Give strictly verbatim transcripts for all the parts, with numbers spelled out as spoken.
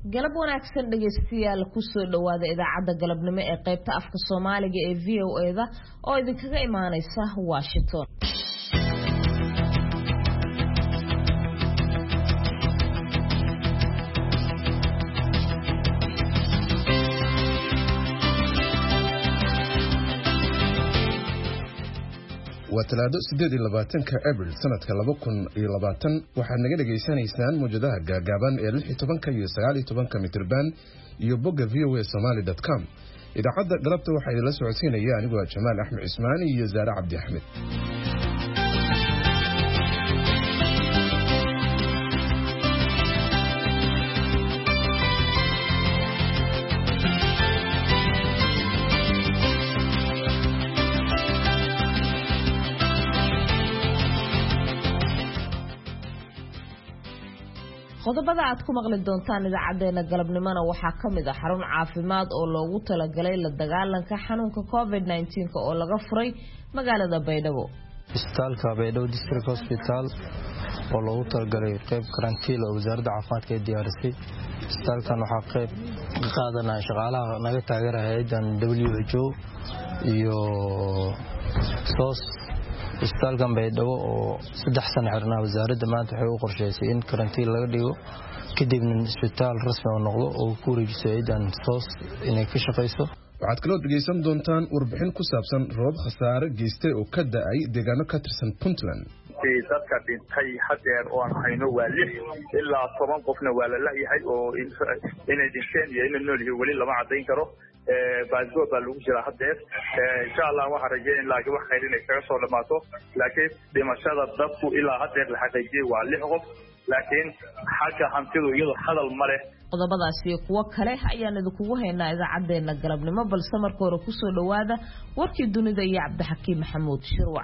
galab wanaagsan dhageystayaal ku soo dhawaada idaacadda galabnimo ee qaybta afka Soomaaliga ee V O A-da oo idinkaga imaanaysa Washington. وتلاد سديد اللباتن كأبريل سنة كلبكون اللباتن وحنا نجد جيسان إسنان موجودة جابان اللي تبان كيو سعالي تبان كمتربان يبقى في او سومالي دوت كوم إذا عدد قربت واحد لسعودين يعني بقى جمال أحمد عثماني يزارع عبد أحمد. qodobada aad ku maqli doontaan idaacadeena galabnimona waxa kamid ah xarun caafimaad oo loogu talagalay la dagaalanka xanuunka covid nineteen oo laga furay magaalada Baydhabo. Isbitaalka Baydhabo District Hospital oo loogu talagalay qayb karantiil oo wasaaradda caafimaadka ee diyaarisay. Isbitaalkan waxa qayb qaadanaya shaqaalaha naga taageeraya hay'addan W H O iyo S O S. isbitaalkan Baydhabo oo saddex sano xirnaa wasaaradda maanta waxay u qorsheysay in karantiin laga dhigo kadibna isbitaal rasmi ah noqdo oo ku wareejiso hay'addan S O S inay ka shaqeyso. waxaad kaloo dhageysan doontaan warbixin ku saabsan roob khasaare geystay oo ka da'ay deegaano ka tirsan Puntland. dadka dhintay hadeer oo aan hayno waa lix ilaa toban qofna waa la leeyahay oo inay dhinteen iyo inay nool yihiin wali lama cadeyn karo. baadgo baa lagu jira hadeer insha Allah waxa rajeyn laakiin wax khayr inay kaga soo dhamaato laakiin dhimashada dadku ilaa hadeer la xaqiijiyay waa lix qof laakiin xagga hantidu iyadoo hadal ma leh. qodobadaas iyo kuwa kale ayaan idinku haynaa idaacadeena galabnimo balse marka hore ku soo dhawaada warkii dunida iyo Cabdixakiim Maxamuud Shirwac.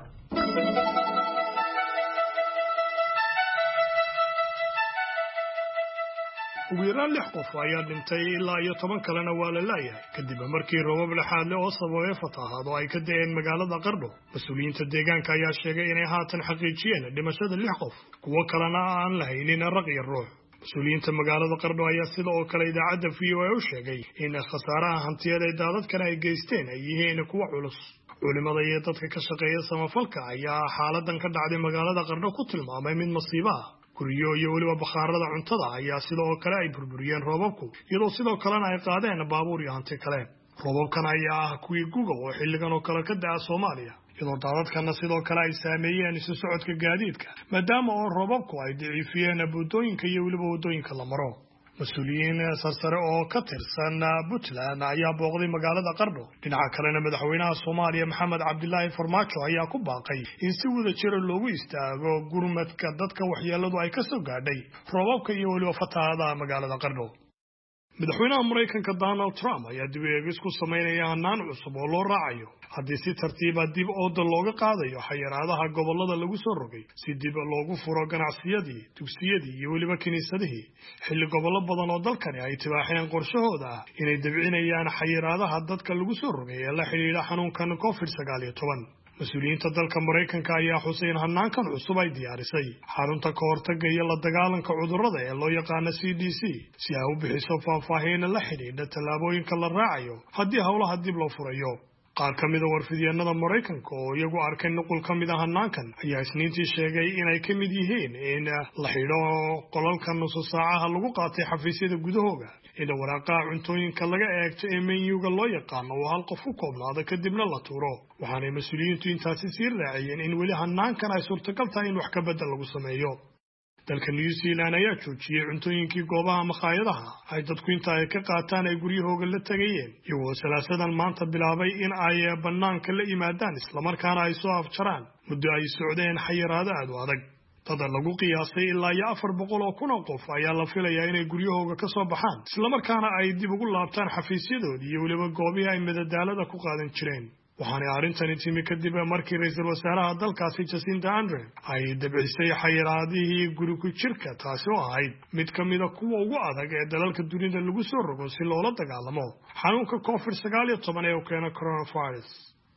ugu yaraan lix qof ayaa dhintay ilaa iyo toban kalena waa la laayahay kadib markii roobab laxaad leh oo sababay fatahaad oo ay ka da'een magaalada Qardho. Mas'uuliyiinta deegaanka ayaa sheegay inay haatan xaqiijiyeen dhimashada lix qof kuwa kalena aan la haynin raq iyo ruux. Mas'uuliyiinta magaalada Qardho ayaa sidoo kale idaacadda V O A u sheegay in khasaaraha hantiyeed ee daadadkan ay geysteen ay yihiin kuwa culus. culimada iyo dadka ka shaqeeya samafalka ayaa xaaladan ka dhacday magaalada Qardho ku tilmaamay mid masiibo ah. guryo iyo waliba bakhaarada cuntada ayaa sidoo kale ay burburiyeen roobabku iyadoo sidoo kalena ay qaadeen baabuur iyo hanti kale. roobabkan ayaa ah kuwii guga oo xilligan oo kale ka daa Soomaaliya iyadoo daadadkana sidoo kale ay saameeyeen isu socodka gaadiidka maadaama oo roobabku ay dhicifiyeen buddooyinka iyo waliba wadooyinka la maro. mas'uuliyiin sarsare oo ka tirsan Puntland ayaa booqday magaalada Qardho. dhinaca kalena madaxweynaha Soomaaliya Maxamed Cabdullaahi Farmaajo ayaa ku baaqay in si wada jir loogu istaago gurmadka dadka waxyeeladu ay ka soo gaadhay roobabka iyo waliba fatahaadaha magaalada Qardho. madaxweynaha Mareykanka Donald Trump ayaa dib u eegis ku sameynaya hanaan cusub oo loo raacayo haddii si tartiib ah dib ooda looga qaadayo xayiraadaha gobolada lagu soo rogay si dib loogu furo ganacsiyadii, dugsiyadii iyo waliba kiniisadihii xilli gobollo badan oo dalkani ay tibaaxeen qorshahooda ah inay dabcinayaan xayiraadaha dadka lagu soo rogay ee la xiriira xanuunkan covid sagaal iyo toban. mas'uuliyiinta dalka Mareykanka ayaa xuseen hanaankan cusub ay diyaarisay xarunta ka hortagga iyo la dagaalanka cudurrada ee loo yaqaan C D C si ay u bixiso faahfaahin la xiriira tallaabooyinka la raacayo haddii howlaha dib loo furayo. qaar ka mid ah warfidyenada Mareykanka oo iyagu arkay nuqul ka mid ah hanaankan ayaa isniintii sheegay inay ka mid yihiin in la xidho qolalka nusu saacaha lagu qaatay xafiisyada gudahooga in waraaqaha cuntooyinka laga eegto ee menu-ga loo yaqaan oo hal qof ku koobnaado kadibna la tuuro. waxaanay mas'uuliyiintu intaasi sii raaciyeen in weli hanaankan ay suurtagal tahay in wax ka bedel lagu sameeyo. dalka New Zealand ayaa joojiyay cuntooyinkii goobaha makhaayadaha ay dadku inta ay ka qaataan ay guryahooga la tagayeen iyagoo salaasadan maanta bilaabay in ay banaanka la yimaadaan isla markaana ay soo afjaraan muddo ay socdeen xayiraado aad u adag. dad lagu qiyaasay ilaa iyo afar boqol oo kun oo qof ayaa la filayaa inay guryahooga ka soo baxaan isla markaana ay dib ugu laabtaan xafiisyadoodii iyo waliba goobihii ay madadaalada ku qaadan jireen. waxaana arintani timi kadib markii ra'iisul wasaaraha dalkaasi Jacinda Ardern ay dabcisay xayiraadihii guri ku jirka taasi oo ahayd mid ka mid ah kuwa ugu adag ee dalalka dunida lagu soo rogo si loola dagaalamo xanuunka covid sagaal iyo toban ee uu keeno coronavirus.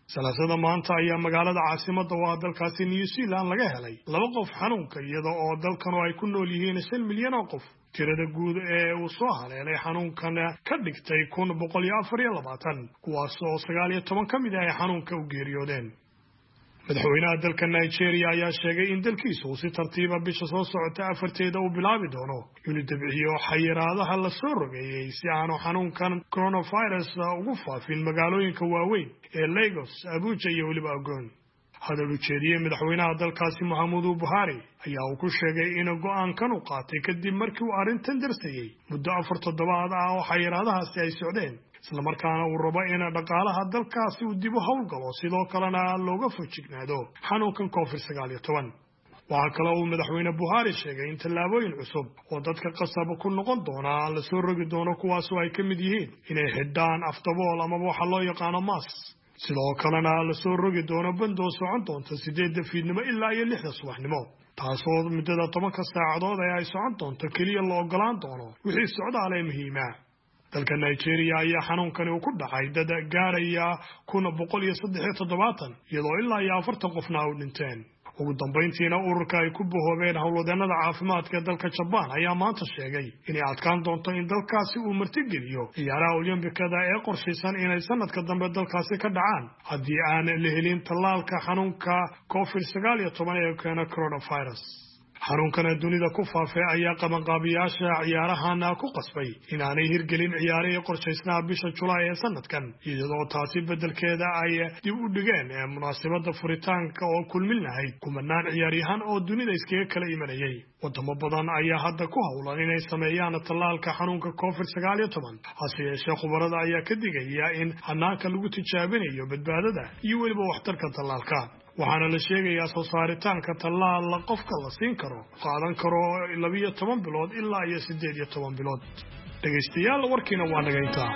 Salaasada maanta ayaa magaalada caasimadda waa dalkaasi New Zealand laga helay laba qof xanuunka iyada oo dalkan ay ku nool yihiin shan milyan oo qof. tirada guud ee uu soo haleelay xanuunkan ka dhigtay kun boqol iyo afar iyo labaatan kuwaas oo sagaal iyo toban ka mid ah ay xanuunka u geeriyoodeen. madaxweynaha dalka Nigeria ayaa sheegay in dalkiisu si tartiib ah bisha soo socota afarteeda uu bilaabi doono inuu dabciyo xayiraadaha la soo rogeeyay si aanu xanuunkan coronavirus ugu faafin magaalooyinka waaweyn ee Lagos, Abuja iyo weliba Ogun. hadal u jeediyay madaxweynaha dalkaasi Muhammadu Buhari ayaa uu ku sheegay in go'aankan uu qaatay kadib markii uu arrintan darsayay muddo afar toddobaad ah oo xayiraadahaasi ay socdeen isla markaana uu rabo in dhaqaalaha dalkaasi uu dib u howlgalo sidoo kalena looga fojignaado xanuunkan covid sagaal iyo toban. waxaa kale uu madaxweyne Buhari sheegay in tallaabooyin cusub oo dadka qasab ku noqon doona la soo rogi doono kuwaas oo ay ka mid yihiin inay xidhaan afdabool ama waxa loo yaqaano mask sidoo kalena la soo rogi doono bandoo socon doonta sideedda fiidnimo ilaa iyo lixda subaxnimo taasoo muddada tobanka saacadood ay socon doonto keliya la ogolaan doono wixii socdaal ee muhiima. dalka Nigeria ayaa xanuunkani uu ku dhacay dad gaaraya kun boqol iyo saddex iyo toddobaatan iyadoo ilaa iyo afartan qofna u dhinteen. ugu dambeyntiina ururka ay ku bohoobeen howlwadeenada caafimaadka dalka Japan ayaa maanta sheegay inay adkaan doonto in dalkaasi uu martigeliyo ciyaaraha Olimbikada ee qorshaysan inay sanadka dambe dalkaasi ka dhacaan haddii aan la helin tallaalka xanuunka covid sagaal iyo toban ee keena coronavirus. xanuunkan dunida ku faafay ayaa qabanqaabiyaasha ciyaarahan ku qasbay inaanay hirgelin ciyaarihii qorshaysnaa bisha Julaay ee sanadkan iyadoo taasi bedelkeeda ay dib u dhigeen munaasabada furitaanka oo kulmin lahayd kumanaan ciyaaryahan oo dunida iskaga kala imanayay. wadamo badan ayaa hadda ku howlan inay sameeyaan tallaalka xanuunka covid sagaal iyo toban hase yeeshee khubarada ayaa ka digaya in hanaanka lagu tijaabinayo badbaadada iyo weliba waxtarka tallaalka. waxaana la sheegayaa soo saaritaanka tallaal qofka la siin karo qaadan karo laba iyo toban bilood ilaa iyo siddeed iyo toban bilood. dhageystayaal warkiina waa naga intaa.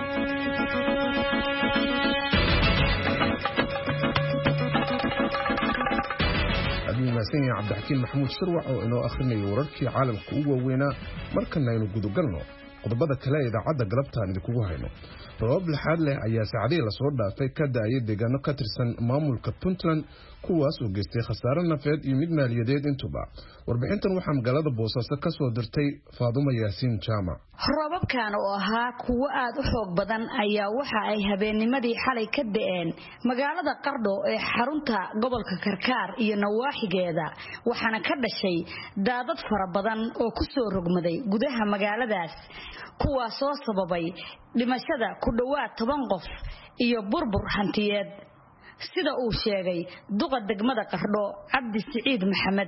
abdimaasani cabdixakiin maxamuud sharwac oo inoo akhrinayo wararkii caalamka ugu waaweynaa markana aynu gudagalno qodobada kale ee idaacadda galabtaan idinkugu hayno. roobab laxaad leh ayaa saacadihii lasoo dhaafay ka da'ayay deegaano ka tirsan maamulka Puntland kuwaas oo geystay khasaare nafeed iyo mid maaliyadeed intuba. warbixintan waxaa magaalada Boosaaso ka soo dirtay Faadumo Yaasiin Jaamac. roobabkan oo ahaa kuwo aad u xoog badan ayaa waxa ay habeennimadii xalay ka da'een magaalada Qardho ee xarunta gobolka Karkaar iyo nawaaxigeeda waxaana ka dhashay daadad fara badan oo ku soo rogmaday gudaha magaaladaas kuwaas oo sababay dhimashada ku dhawaad toban qof iyo burbur hantiyeed sida uu sheegay duqa degmada Qardho Cabdi Siciid Maxamed.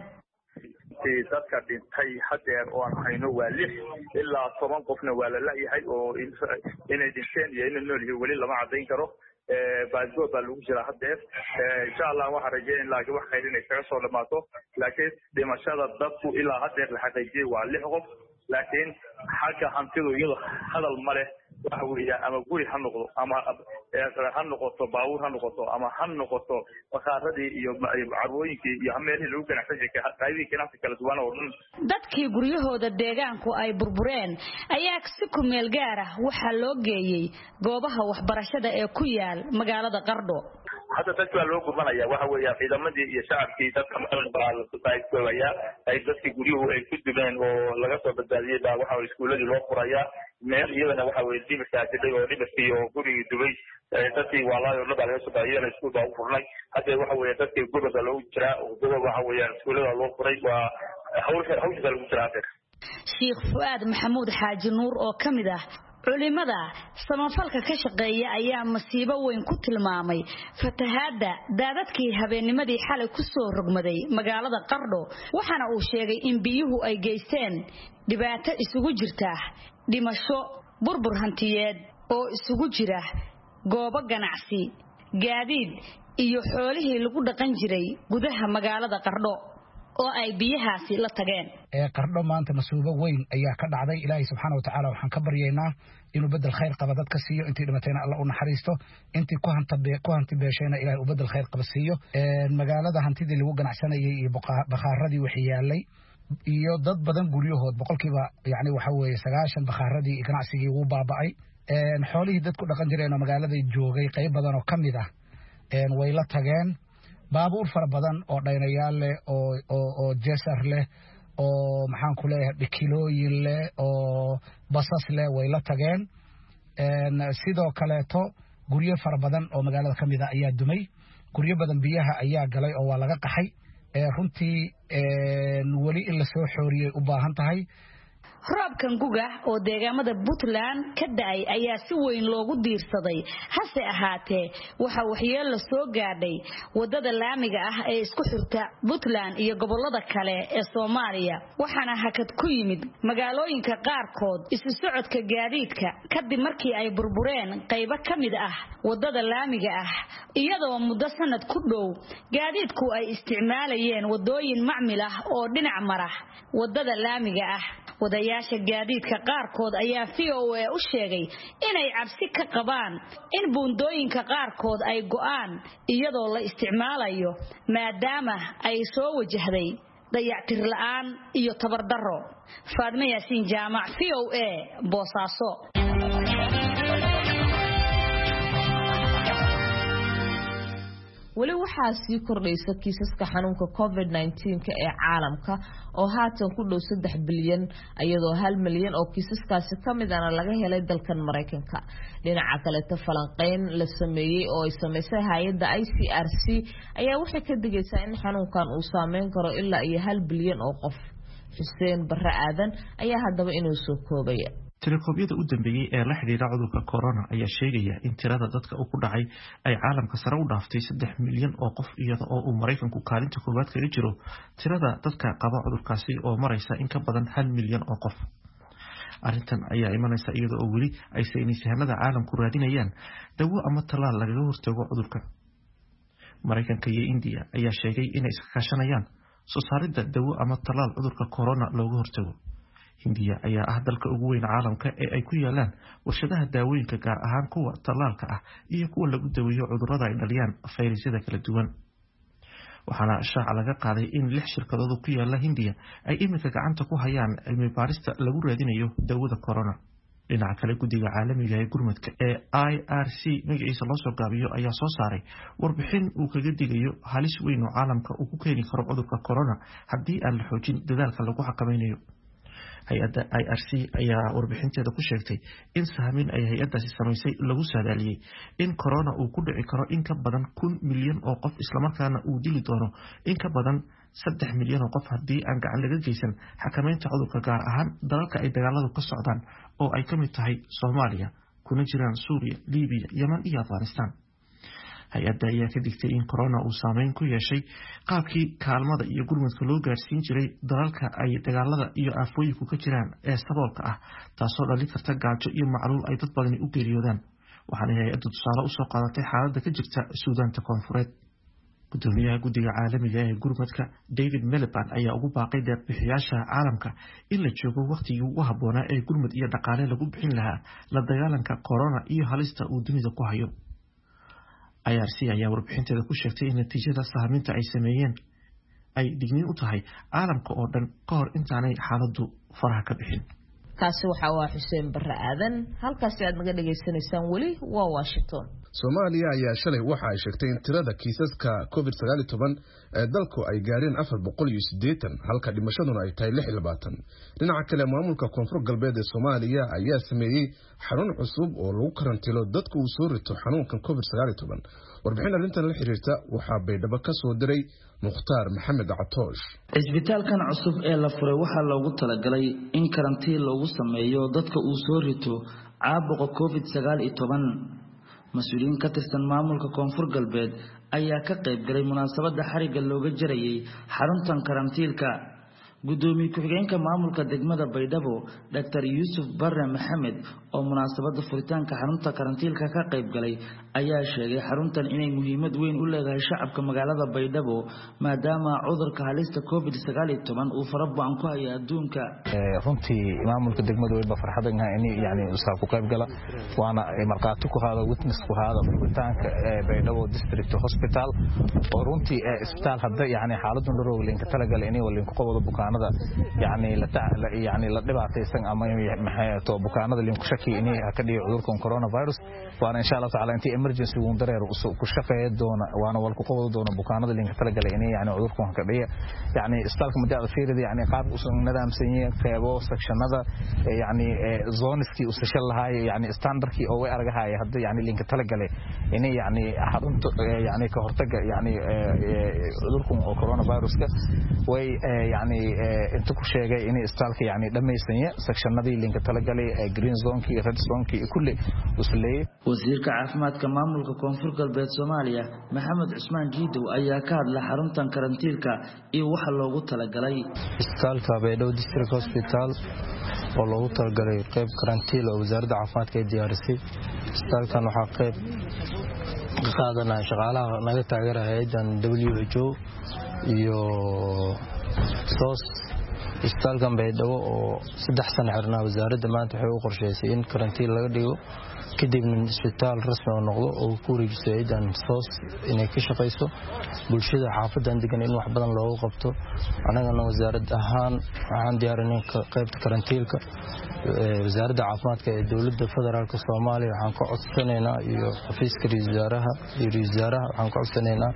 dadka dhintay hadeer oo aan hayno waa lix ilaa toban qofna waa la laayahay oo inay dhinteen iyo inay nool yihiin weli lama cadayn karo. baadgo baa lagu jiraa hadeer insha Allah waxa rajeyn laakiin wax khayr inay kaga soo dhamaato laakiin dhimashada dadku ilaa hadeer la xaqiijiyay waa lix qof laakiin xagga hantidu iyadoo hadal ma leh waxa weeyaa ama guri ha noqdo ama ha noqoto baawur ha noqoto ama ha noqoto wakaaradii iyo carwooyinkii iyo meelihii lagu ganacsan jiray qaybihii ganacsi kala duwan oo dhan. dadkii guryahooda deegaanku ay burbureen ayaa si ku meel gaar ah waxaa loo geeyay goobaha waxbarashada ee ku yaal magaalada Qardho. hadda dadka loo gurmanaya waxa weeyaa ciidamadii iyo shacabkii dadka maalbaalaaya ay dadkii guryuhu ay ku dubeen oo laga soo badbaadiyay baa waxa iskuuladii loo furayaa meel iyadana waxa weeye dibirka jiray oo dibirkii oo gurigii dubay dadkii walaalo la baa soo baayay iskuul baa u furnay hadda waxa weeye dadkii gurada loo jiraa oo gobol waxa weeye iskuulada loo furay waa hawsha hawsha lagu jiraa. Sheekh Fuad Maxamuud Xaaji Nuur oo kamid ah culimada samafalka ka shaqeeya ayaa masiibo weyn ku tilmaamay fatahaada daadadkii habeennimadii xalay ku soo rogmaday magaalada Qardho waxaana uu sheegay in biyuhu ay geysteen dhibaato isugu jirta dhimasho burbur hantiyeed oo isugu jira goobo ganacsi gaadiid iyo xoolihii lagu dhaqan jiray gudaha magaalada Qardho oo ay biyahaasi la tageen. ee Qardho maanta masuubo weyn ayaa ka dhacday. Ilaahay subxaanahu wa ta'aala waxaan ka baryaynaa inuu bedel khayr qaba dadka siiyo intii dhimatayna Allah u naxariisto intii ku hanta ku hanti beeshayna Ilaahay u bedel khayr qaba siiyo. ee magaalada hantidii lagu ganacsanayay iyo bakhaarradii wixii yaalay iyo dad badan guryahood boqolkiiba yaani waxa weeye sagaashan bakhaarradii ganacsigii uu baaba'ay. ee xoolihii dadku dhaqan jireen magaalada joogay qayb badan oo kamid ah way la tageen baabuur fara badan oo dhaynayaal leh oo oo oo jeesar leh oo maxaan ku leeyahay dhikilooyin leh oo basas leh way la tageen sidoo kaleeto guryo fara badan oo magaalada ka mid ah ayaa dumay guryo badan biyaha ayaa galay oo waa laga qaxay runtii weli in la soo xooriyay u baahan tahay roobkan guga oo deegaamada Puntland ka da'ay ayaa si weyn loogu diirsaday hase ahaatee waxa waxyeello soo gaadhay wadada laamiga ah ee isku xirta Puntland iyo gobolada kale ee Soomaaliya waxaana hakad ku yimid magaalooyinka qaarkood isu socodka gaadiidka kadib markii ay burbureen qaybo kamid ah wadada laamiga ah iyadoo muddo sanad ku dhow gaadiidku ay isticmaalayeen wadooyin macmil ah oo dhinac mara wadada laamiga ah wadayaasha gaadiidka qaarkood ayaa V O A u sheegay inay cabsi ka qabaan in buundooyinka qaarkood ay go'aan iyadoo la isticmaalayo maadaama ay soo wajahday dayactir la'aan iyo tabar darro. Faadma Yaasiin Jaamac, V O A, Boosaaso. weli waxaa sii kordhaysa kiisaska xanuunka covid nineteen ka ee caalamka oo haatan ku dhow saddex bilyan iyadoo hal milyan oo kiisaskaasi ka mid ah laga helay dalkan Mareykanka. dhinaca kale falanqeyn la sameeyay oo ay sameysay hay'adda I C R C ayaa waxay ka digaysaa in xanuunkan uu saameyn karo ilaa iyo hal bilyan oo qof. Xuseen Barre Aadan ayaa haddaba inuu soo koobaya Telekoobiyada u dambeeyay ee la xiriira cudurka corona ayaa sheegaya in tirada dadka uu ku dhacay ay caalamka sare u dhaaftay saddex milyan oo qof iyada oo uu Mareykanku kaalinta koowaad kaga jiro tirada dadka qaba cudurkaasi oo maraysa in ka badan hal milyan oo qof. Arrintan ayaa imanaysa iyada oo weli ay saynisyahannada caalamku raadinayaan dawo ama talaal lagaga hortago cudurka. Mareykanka iyo India ayaa sheegay inay iska kaashanayaan soo saaridda dawo ama talaal cudurka corona looga hortago. Hindiya ayaa ah dalka ugu weyn caalamka ee ay ku yaalaan warshadaha daawooyinka gaar ahaan kuwa talaalka ah iyo kuwa lagu daweeyo cudurrada ay dhaliyaan fayrasyada kala duwan. waxaana shaaca laga qaaday in lix shirkadood ku yaala Hindiya ay iminka gacanta ku hayaan cilmi baarista lagu raadinayo dawada corona. dhinaca kale guddiga caalamiga ee gurmadka ee I R C magaciisa loo soo gaabiyo ayaa soo saaray warbixin uu kaga digayo halis weyn oo caalamka uu ku keeni karo cudurka corona haddii aan la xoojin dadaalka lagu xakameynayo. hay-adda I R C ayaa warbixinteeda ku sheegtay in sahmin ay hay-addaasi samaysay lagu saadaaliyey in corona uu ku dhici karo in ka badan kun milyan oo qof islamarkaana uu dili doono in ka badan saddex milyan oo qof haddii aan gacan laga geysan xakameynta cudurka gaar ahaan dalalka ay dagaaladu ka socdaan oo ay ka mid tahay Soomaaliya kuna jiraan Suuriya, Liibiya, Yemen iyo Afghanistan. hay-adda ayaa ka digtay in corona uu saameyn ku yeeshay qaabkii kaalmada iyo gurmadka loo gaarsiin jiray dalalka ay dagaalada iyo aafooyinku ka jiraan ee saboolka ah taasoo dhalin karta gaajo iyo macluul ay dad badani u geeriyoodaan. waxaana hay-addu tusaale usoo qaadatay xaaladda ka jirta Suudaanta Koonfureed. gudoomiyaha guddiga caalamiga ee gurmadka David Miliband ayaa ugu baaqay deeq-bixiyaasha caalamka in la joogo waqtigii ugu habboonaa ee gurmad iyo dhaqaale lagu bixin lahaa la dagaalanka corona iyo halista uu dunida ku hayo. I R C ayaa warbixinteeda ku sheegtay in natiijada sahminta ay sameeyeen ay digniin u tahay caalamka oo dhan ka hor intaanay xaaladdu faraha ka bixin. kaasi waxa waa Xuseen Barre Aadan halkaas aad naga dhageysanaysaan weli waa Washington. Soomaaliya ayaa shalay waxa ay sheegtay in tirada kiisaska covid sagaal iyo toban ee dalku ay gaareen afar boqol iyo siddeetan halka dhimashaduna ay tahay lix iyo labaatan. dhinaca kale maamulka Koonfur Galbeed ee Soomaaliya ayaa sameeyay xarun cusub oo lagu karantiilo dadka uu soo rito xanuunkan covid sagaal iyo toban. warbixin arrintan la xiriirta waxa Baydhabo ka soo diray Mukhtaar Maxamed Catoosh. Isbitaalkan cusub ee la furay waxa loogu talagalay in karantiin lagu sameeyo dadka uu soo rito caabuqa covid sagaal iyo toban. mas-uuliyiin ka tirsan maamulka Koonfur Galbeed ayaa ka qayb galay munaasabada xariga looga jarayay xaruntan karantiilka. gudoomiye ku-xigeenka maamulka degmada Baydhabo Doctor Yusuf Barre Maxamed oo munaasabada furitaanka xarunta karantiilka ka qayb galay ayaa sheegay xaruntan inay muhiimad weyn u leedahay shacabka magaalada Baydhabo maadaama cudurka halista covid sagaal iyo toban uu farabadan ku hayo adduunka. runtii maamulka degmada way farxadan in yaani usaab ku qayb gala waana marqaati ku qaada witness ku qaada furitaanka Baydhabo District Hospital oo runtii isbitaal hadda yaani xaaladun roog leenka tala galay inay waliin ku qabado bukaan bukaanada yani la yani la dhibaataysan ama maxay to bukaanada liin ku shaki inay ka dhigo cudurkan coronavirus waana insha Allah taala intii emergency uu dareer ku shaqeeyo doona waana wal ku qabado doona bukaanada liin ka talagalay inay yani cudurkan ka dhigo yani isbitaalka madaxda fiirida yani qaab u soo nidaamsan yahay qeybo sectionada yani zoneski u sashal lahaay yani standardkii oo way argahay hadda yani liin ka talagalay inay yani xarunta yani ka hortaga yani cudurkan oo coronavirus ka way yani inta ku sheegay inay isbitaalka yani dhamaysan yahay sectionadii liin ka talagalay green zone-kii red zone-kii kulli usleey wasiirka caafimaadka maamulka koonfur galbeed Soomaaliya Maxamed Cusmaan Jiidow ayaa ka hadlay xaruntan karantiilka iyo waxa loogu talagalay isbitaalka Baydhabo District Hospital oo loogu talagalay qayb karantiil oo wasaaradda caafimaadka ay diyaarisay isbitaalkan waxa qayb qaadanaa shaqaalaha naga taageeraya hay'adan W H O iyo S O S isbitaalkan Baydhabo oo saddex sano xirnaa wasaaradda maanta waxay u qorsheysay in karantiil laga dhigo kadibna isbitaal rasmi oo noqdo oo ku wareejiso hay'adan S O S inay ka shaqeyso bulshada xaafadan degan in wax badan loogu qabto anagana wasaarad ahaan waxaan diyaarinay qaybta karantiilka wasaaradda caafimaadka ee dawladda federaalka Soomaaliya waxaan ka codsanaynaa iyo xafiiska wasaaraha iyo wasaaraha waxaan ka codsanaynaa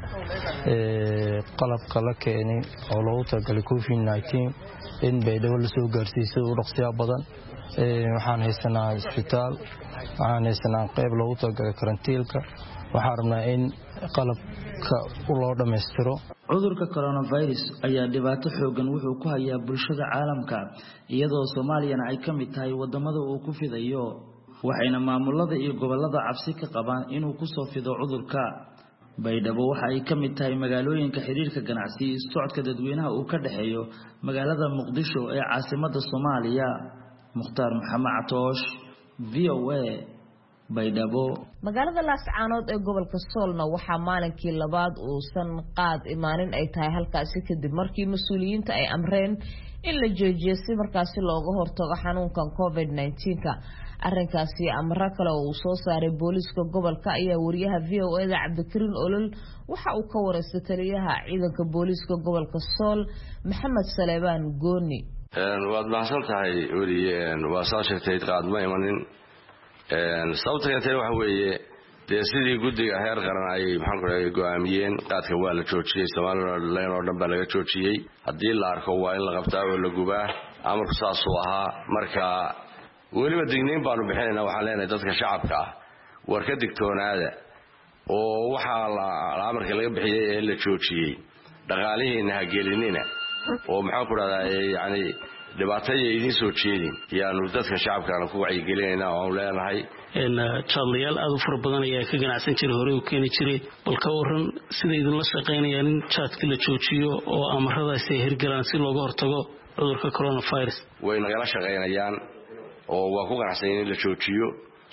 ee qalabka la keenay oo loogu talagalay covid nineteen in Baydhabo la soo gaarsiiso u dhaqsiya badan ee waxaan haysanaa isbitaal waxaan haysanaa qayb loogu talagalay karantiilka waxaan rabnaa in qalabka loo dhameystiro cudurka coronavirus ayaa dhibaato xoogan wuxuu ku hayaa bulshada caalamka iyadoo Soomaaliyana ay ka mid tahay wadamada uu ku fidayo waxayna maamulada iyo gobolada cabsi ka qabaan inuu ku soo fido cudurka Baydhabo waxa ay ka mid tahay magaalooyinka xiriirka ganacsi iyo socodka dadweynaha uu ka dhaxeeyo magaalada Muqdisho ee caasimadda Soomaaliya Mukhtaar Maxamed Catoosh V O A Baydhabo magaalada Laascaanood ee gobolka Soolna waxaa maalinkii labaad uu san qaad imaanin ay tahay halkaasi kadib markii mas'uuliyiinta ay amreen in la joojiyo si markaasi looga hortago xanuunkan covid nineteen ka arrinkaasi amra kale oo uu soo saaray booliska gobolka ayaa wariyaha V O A da Cabdikariin Olol waxa uu ka wareystay taliyaha ciidanka booliska gobolka Sool Maxamed Saleebaan Gooni een waad mahadsan tahay wariyeen waa soo sheegtay qaad ma imanin een sababta intee waxa weeye dee sidii guddiga heer qaran ay maxaan ku raayay go'aamiyeen qaadka waa la joojiyay Soomaaliland oo dhan baa laga joojiyay haddii la arko waa in la qabtaa oo la gubaa amarku saas uu ahaa marka weliba digniin baanu bixinaynaa waxaan leenahay dadka shacabka ah war ka digtoonaada oo waxa la amarka laga bixiyay ee la joojiyay dhaqaalihiina ha gelinina oo maxaan ku raayay yani dhibaatay idin soo jeedin yaanu dadka shacabka ku wacyi gelinayna oo leenahay in chadlayaal aad u fara badan ayaa ka ganacsan jiray hore u keeni jiray balka waran sida idin la shaqeynayaan in chadka la joojiyo oo amaradaas ay hirgalaan si looga hortago cudurka coronavirus way nagala shaqeynayaan oo waa ku ganacsan in la joojiyo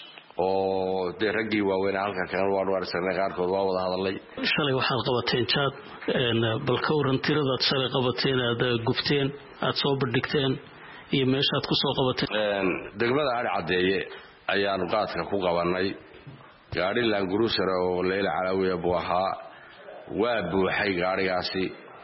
oo de ragii waaweyn halka kan waa warsanay qaarkood waa wada hadalay shalay waxaad qabateen chad in balka waran tirada shalay qabateen aad gubteen aad soo bandhigteen iyo meeshaad ku soo qabateen degmada Ari Cadeeye ayaan qaadka ku qabanay gaari laan guruusar oo Leela Calawiya buuxa waa buuxay gaarigaasi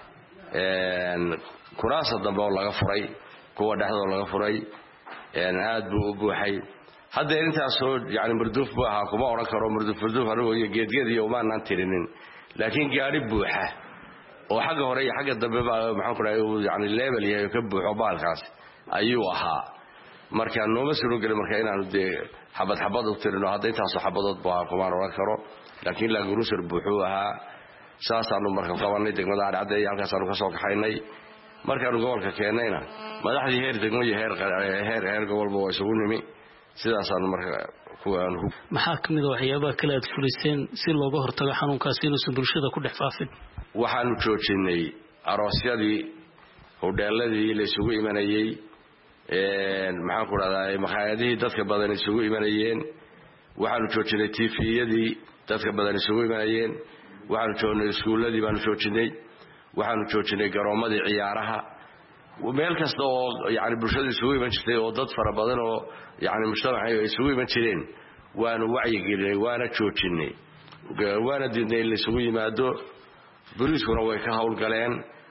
een kuraasa dambe oo laga furay kuwa dhaxdoo laga furay een aad buu u buuxay hadda intaas soo yaani marduuf buuxa kuma oran karo marduuf marduuf anigu iyo geedgeed iyo ma aan tirinin laakiin gaari buuxa oo xagga hore iyo xagga dambe maxaan ku raayay yaani level yahay ka buuxo baalkaas ayuu ahaa marka nooma soo gal marka inaanu de xabad xabad u tirino hadda intaas xabadood baa kuma oran karo laakiin la guruusar buuxu ahaa saasaanu marka qabanay degmada Ari Cadeeye halkaas aanu ka soo kaxaynay markaanu gobolka keenayna madaxdii heer degmo iyo heer heer heer gobolba way isugu nimi sidaasaan marka kuwaan maxaa kamid ah waxyaabaha kale aad fuliseen si looga hortago xanuunkaas inuu bulshada ku dhex faafin waxaanu joojinay aroosyadii hodheeladii la isugu imanayay een maxaan ku raadayay maqaayadihii dadka badan isugu imanayeen waxaanu joojinay T V-yadii dadka badan isugu imanayeen waxaanu joojinay iskuuladii baanu joojinay waxaanu joojinay garoomadii ciyaaraha meel kasta oo yaani bulshada isugu iman jirtay oo dad fara badan oo yaani mujtamaca ay isugu iman jireen waanu wacyi gelinay waana joojinay waana diidnay in la isugu yimaado booliiskuna way ka hawl galeen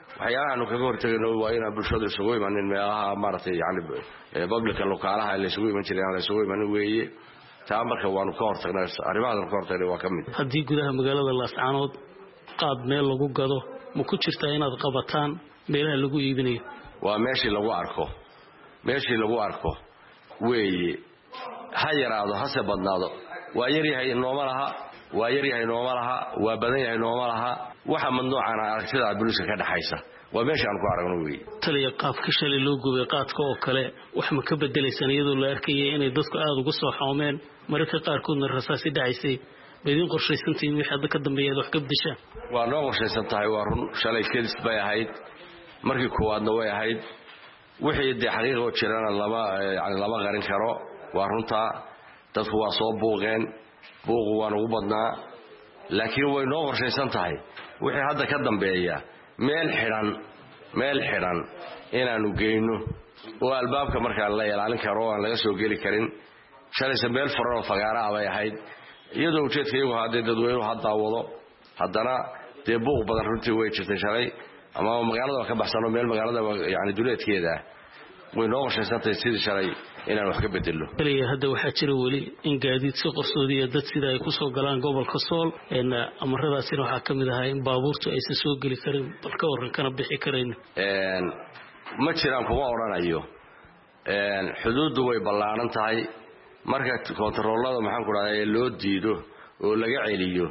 waxyaalahaanu kaga hortagayno waa inaan bulshadu isugu imanin meelaha maaragtay yani publica lokaalaha la isugu iman jiray aan la isugu imanin weeye taa marka waanu ka hortagnay arrimahaanu ka hortagnay waa ka mid haddii gudaha magaalada Laascaanood qaad meel lagu gado ma ku jirtaa inaad qabataan meelaha lagu iibinayo waa meeshii lagu arko meeshii lagu arko weeye ha yaraado hase badnaado waa yar yahay nooma laha waa yar yahay nooma laha waa badan yahay nooma laha waxa madnuucana aragtida bulshada ka dhaxaysa waa meesha aan ku aragno weeye taliya qaabka shalay loo gubay qaadka oo kale wax ma ka bedelaysan iyadoo la arkayay inay dadku aad uga soo xoomeen mararka qaarkoodna rasaasi dhacaysay badin qorshaysantiin wixii hadda ka dambeeyay wax ka bedeshaan waa noo qorshaysan tahay waa run shalay kelis bay ahayd markii koowaadna way ahayd wixii de xaqiiqo jirana lama yani lama qarin karo waa runta dadku waa soo buuqeen buuqu waa ugu badnaa laakiin way noo qorshaysan tahay wixii hadda ka dambeeya meel xiran meel xiran inaanu geyno oo albaabka marka la ilaalin karo aan laga soo gali karin shalaysa meel furan oo fagaara ah bay ahayd iyadoo ujeedkaygu hadee dadweynuhu hadda wado haddana dee buuq badan runtii way jirtay shalay ama magaalada ka baxsano meel magaalada yani duleedkeeda way noo qorshaysantahay sidii shalay inaan wax ka bedelo kaliya hadda waxaa jira weli in gaadiid si qarsoodiya dad sida ay ku soo galaan gobolka Sool in amaradaasina waxaa ka mid ah in baabuurtu aysan soo gali karin balka waran kana bixi karin een ma jiraan kuma oranayo een xuduudu way ballaaran tahay marka kontaroolada maxaan ku raadayay loo diido oo laga celiyo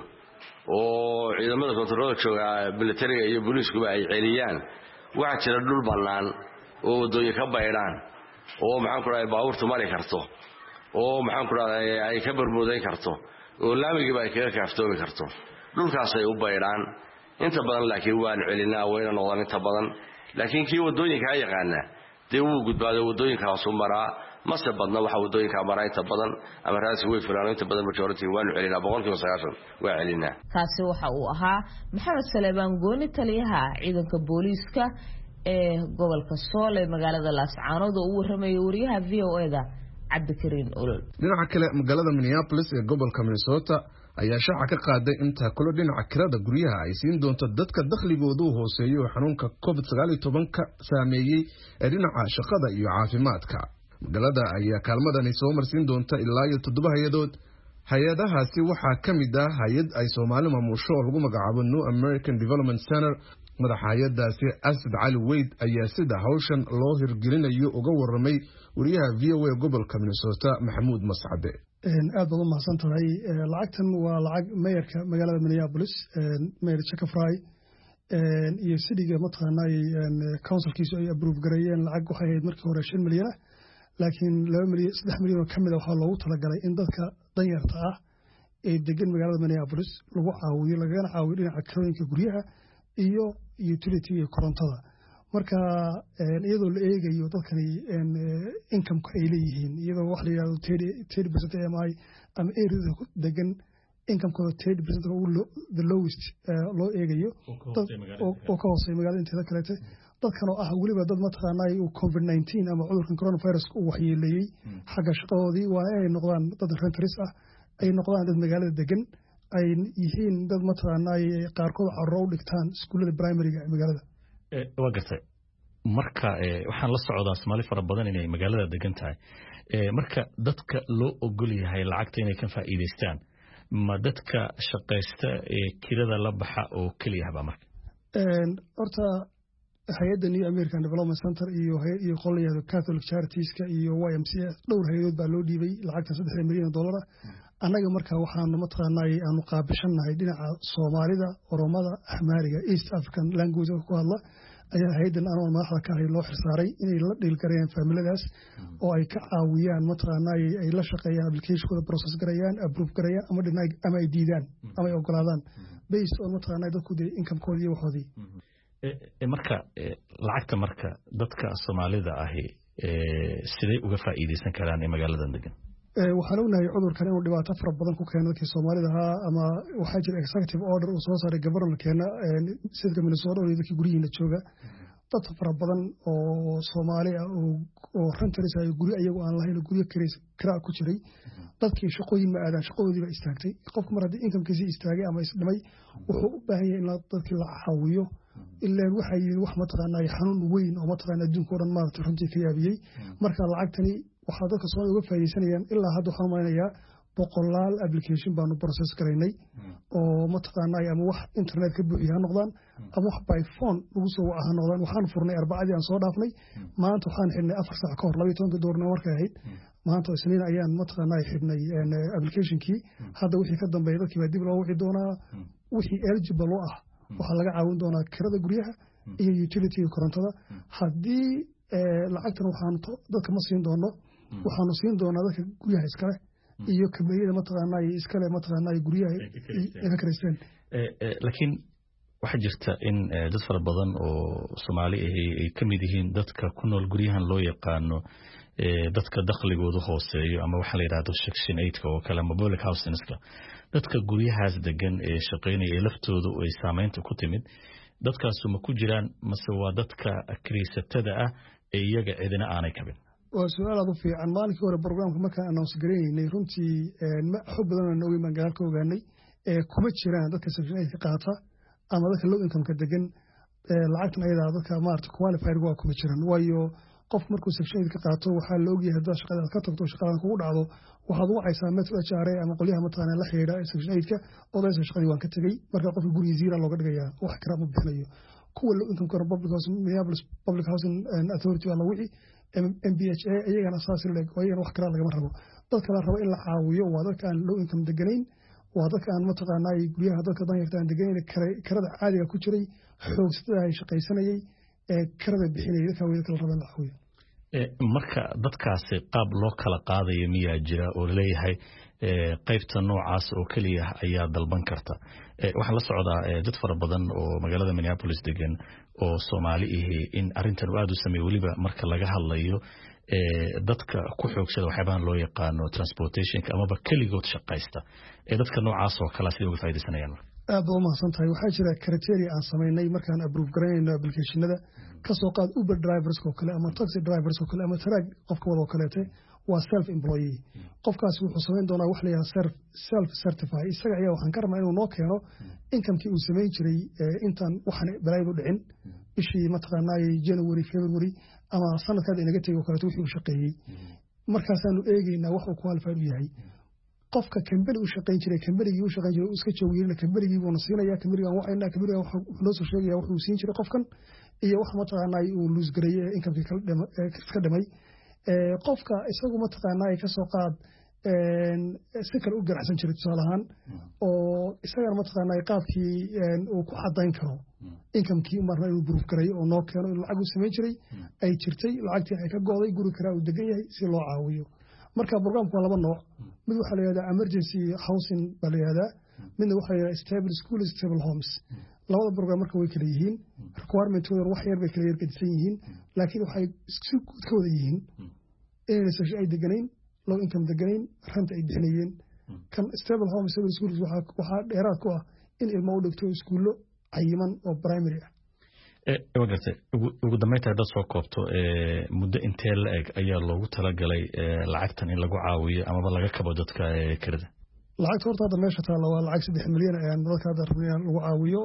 oo ciidamada kontaroolada jooga militariga iyo booliisku ay celiyaan waxa jira dhul bannaan oo wadooyin ka baydhaan oo maxaan ku raadayay baabuurtu mari karto oo maxaan ku raadayay ay ka barmooday karto oo laamiga ay kaga kaaftoomi karto dhulkaas ay u baydhaan inta badan laakiin waan celinaa wayna noqdaan inta badan laakiin kii wadooyinka yaqaana dee uu gudbaado wadooyinkaas u maraa mase badna waxa wadooyinka maraa inta badan ama raasi way furaan inta badan majority waan celinaa boqolkiiba sagaashan waa celinaa kaasi waxa uu ahaa Maxamed Saleebaan Gooni taliyaha ciidanka booliiska ee gobolka Sool ee magaalada Laascaanood oo u warramay wariyaha V O A da Cabdikariin Olol dhinaca kale magaalada Minneapolis ee gobolka Minnesota ayaa shaaca ka qaaday inta kula dhinaca kirada guryaha ay siin doonto dadka dakhligoodu hooseeyo xanuunka covid sagaal iyo toban ka saameeyay ee dhinaca shaqada iyo caafimaadka magaalada ayaa kaalmadani soo marsiin doonta ilaa iyo toddoba hayadood hayadahaasi waxaa ka mid ah hayad ay Soomaali maamusho oo lagu magacaabo New American Development Center madaxa hayadaasi Asad Cali Weyd ayaa sida hawshan loo hirgelinayo uga warramay wariyaha V O A gobolka Minnesota Maxamuud Mascade aad baad u mahadsantahay lacagtan waa lacag mayorka magaalada Minneapolis mayor Chuck Fry iyo cityga mataqaanay councilkiisu ay approve gareeyeen lacag waxay ahayd markii hore shan milyan laakiin laba milyan saddex milyan oo kamid ah waxa loogu talagalay in dadka danyarta ah ee degan magaalada Minneapolis lagu caawiyo lagana caawiyo dhinaca kirooyinka guryaha iyo utility iyo korontada marka iyadoo la eegayo dadkani income ka ay leeyihiin iyadoo wax la yiraahdo thirty percent A M I ama area degan income ka thirty percent the lowest loo eegayo oo ka hooseeya magaalada inteeda kale dadkan oo ah waliba dad mataqaanay uu covid nineteen ama cudurkan coronavirus uu waxyeeleeyay xagga shaqadoodii waa inay noqdaan dad renters ah ay noqdaan dad magaalada degan ay yihiin dad mataqaanay qaarkood carruur u dhigtaan iskuulada primary-ga ee magaalada waa gartay marka waxaan la socdaa Soomaali fara badan inay magaalada degan tahay marka dadka loo ogol yahay lacagta inay ka faa'iideystaan ma dadka shaqaysta ee kirada la baxa oo kaliya haba marka een horta hay'adda New American Development Center iyo iyo qoliyada Catholic Charities-ka iyo Y M C A dhowr hay'adood baa loo dhiibay lacagta saddex milyan oo dollar annaga marka waxaan mataqaanay aanu qaabishanahay dhinaca Soomaalida Oromada Ahmaariga East African language ku hadla ayaa hay'adan aan madaxda ka ahay loo xirsaaray inay la dhil gareeyaan familiadaas oo ay ka caawiyaan mataqaanay ay la shaqeeyaan application-kooda process gareeyaan approve gareeyaan ama dhinay ama ay diidaan ama ay ogolaadaan based on mataqaanay dadku de income-kooda iyo waxoodii ee marka lacagta marka dadka Soomaalida ahi ee sidee uga faa'iideysan karaan ee magaaladan degan waxaan ognahay cudurkan inuu dhibaato fara badan ku keeno dadkii Soomaalida ahaa ama waxaa jira executive order oo soo saaray governorkeena sida Minnesota oo dadkii gurihiina jooga dad fara badan oo Soomaali ah oo renters ay guri ayagu aan lahayn guriga kira ku jiray dadkii shaqooyin ma aadan shaqadoodii ba istaagtay qofka mar haddii income-kiisa istaagay ama isdhimay wuxuu u baahan yahay in dadkii la caawiyo ilaa waxa yiri wax mataqaanaa xanuun weyn oo mataqaanaa adduunka oo dhan maartay runtii ka yaabiyay marka lacagtani waxa dadka soo uga faa'iideysanayaan ilaa hadda waxaan maaynayaa boqolaal application baanu process gareynay oo mataqaanaa ama wax internet ka buuxiya noqdaan ama wax by phone lagu soo waca noqdaan waxaan furnay arbacadii aan soo dhaafnay maanta waxaan xidhnay afar saac ka hor laba iyo toban doorna markay ahayd maanta isniin ayaan mataqaanaa xidhnay applicationkii hadda wixii ka dambeeyay dadkii baa dib loo wici doonaa wixii eligible oo ah waxa laga caawin doonaa kirada guryaha iyo utility korontada haddii lacagtan waxaan dadka ma siin doono waxaanu siin doonaa dadka guryaha iskale iyo kameeyada mataqaanaa iskale mataqaanaa guryaha ay ka kareysteen laakiin waxa jirta in dad fara badan oo Soomaali ah ay kamid yihiin dadka ku nool guryahan loo yaqaano dadka dakhligoodu hooseeyo ama waxa la yiraahdo section eight oo kala public housingska dadka guryahaas degan ee shaqeynaya laftoodu ay saameynta ku timid dadkaas ma ku jiraan mase waa dadka kriisatada ah ee iyaga cidina aanay kabin waa su'aal aad u fiican maalintii hore barnaamijka markaan announce gareynay runtii ma xub badan oo nooy magaal ka ogaanay ee kuma jiraan dadka section eight ka qaata ama dadka low income ka degan lacagtan ayada dadka maarta qualified waa kuma jiraan waayo qof markuu section eight ka qaato waxa la ogyahay haddii shaqada ka tagto shaqada kugu dhacdo waxaad wacaysaa metro H R A ama qoliyaha mataqaanaa la xiriira section eight ka odaysa shaqadii waan ka tagay marka qofka guriga zero looga dhigayaa wax kara ma bixinayo kuwa low income ka public housing Minneapolis public housing authority waa la wici M B H A ayagana asaas leeg ayagana wax kara laga rabo dadka la rabo in la caawiyo waa dadka aan low income deganayn waa dadka aan mataqaanaa guryaha dadka danyarta aan deganayn karada caadiga ku jiray xoogstada ay shaqaysanayay ee karada bixinayay dadka way kala rabaan la caawiyo marka dadkaasi qaab loo kala qaadayo miyaa jira oo leeyahay qaybta noocaas oo kaliya ayaa dalban karta waxaan la socdaa dad fara badan oo magaalada Minneapolis degan oo Soomaali ah in arintan aad u sameeyo waliba marka laga hadlayo dadka ku xoogsada waxyaabahan loo yaqaano transportationka ama kaligood shaqaysta ee dadka noocaas oo kala sidoo uga faa'iideysanayaan aad u mahadsantahay waxaa jira criteria aan sameynay markaan approve gareynayno applicationada ka soo qaad Uber drivers oo kale ama taxi drivers oo kale ama truck qofka wada oo kaleete waa self employee qofkaas wuxuu sameyn doonaa wax la yiraahdo self certify isaga ayaa waxaan ka rabnaa inuu noo keeno income-kii uu sameyn jiray intaan waxaan balaayadu dhicin bishii mataqaanaa January February ama sanadkaad inaga tagay oo kaleeto wixii uu shaqeeyay markaasaanu eegaynaa wax uu qualified u yahay qofka company uu shaqeyn jiray company-gii uu shaqeyn jiray iska joogiyay company-gii uu nasiinaya company-gan waxa inaa company-gan waxa loo soo sheegaya wuxuu siin jiray qofkan iyo wax mataqaanaa uu lose gareeyay income-kii kala dhimay iska dhimay ee qofka isagu mataqaanaa ka soo qaad een si kale u ganacsan jiray tusaale ahaan oo isaga mataqaanaa qaabkii uu ku cadayn karo income-kii marna inuu proof gareeyo oo noo keeno in lacag uu sameyn jiray ay jirtay lacagtii ay ka gooday guri kale uu degan yahay si loo caawiyo marka barnaamijku waa laba nooc mid waxa la yiraahdaa emergency housing baa la yiraahdaa midna waxa la yiraahdaa stable school stable homes labada barnaamij marka way kala yihiin requirement-ooda wax yar bay kala yar gedisan yihiin laakiin waxay isku guud ka wada yihiin inay soo ay deganayn low income deganayn rent ay bixinayeen kan stable home stable school waxa waxa dheeraad ku ah in ilmo u dhigto iskuulo cayiman oo primary ah ee wadaagtay ugu dambeynta dad soo koobto ee muddo intee la eg ayaa loogu talagalay lacagtan in lagu caawiyo ama laga kabo dadka kirada lacagta horta hadda meesha taala waa lacag saddex milyan ayaan dadka hadda rabnaa lagu caawiyo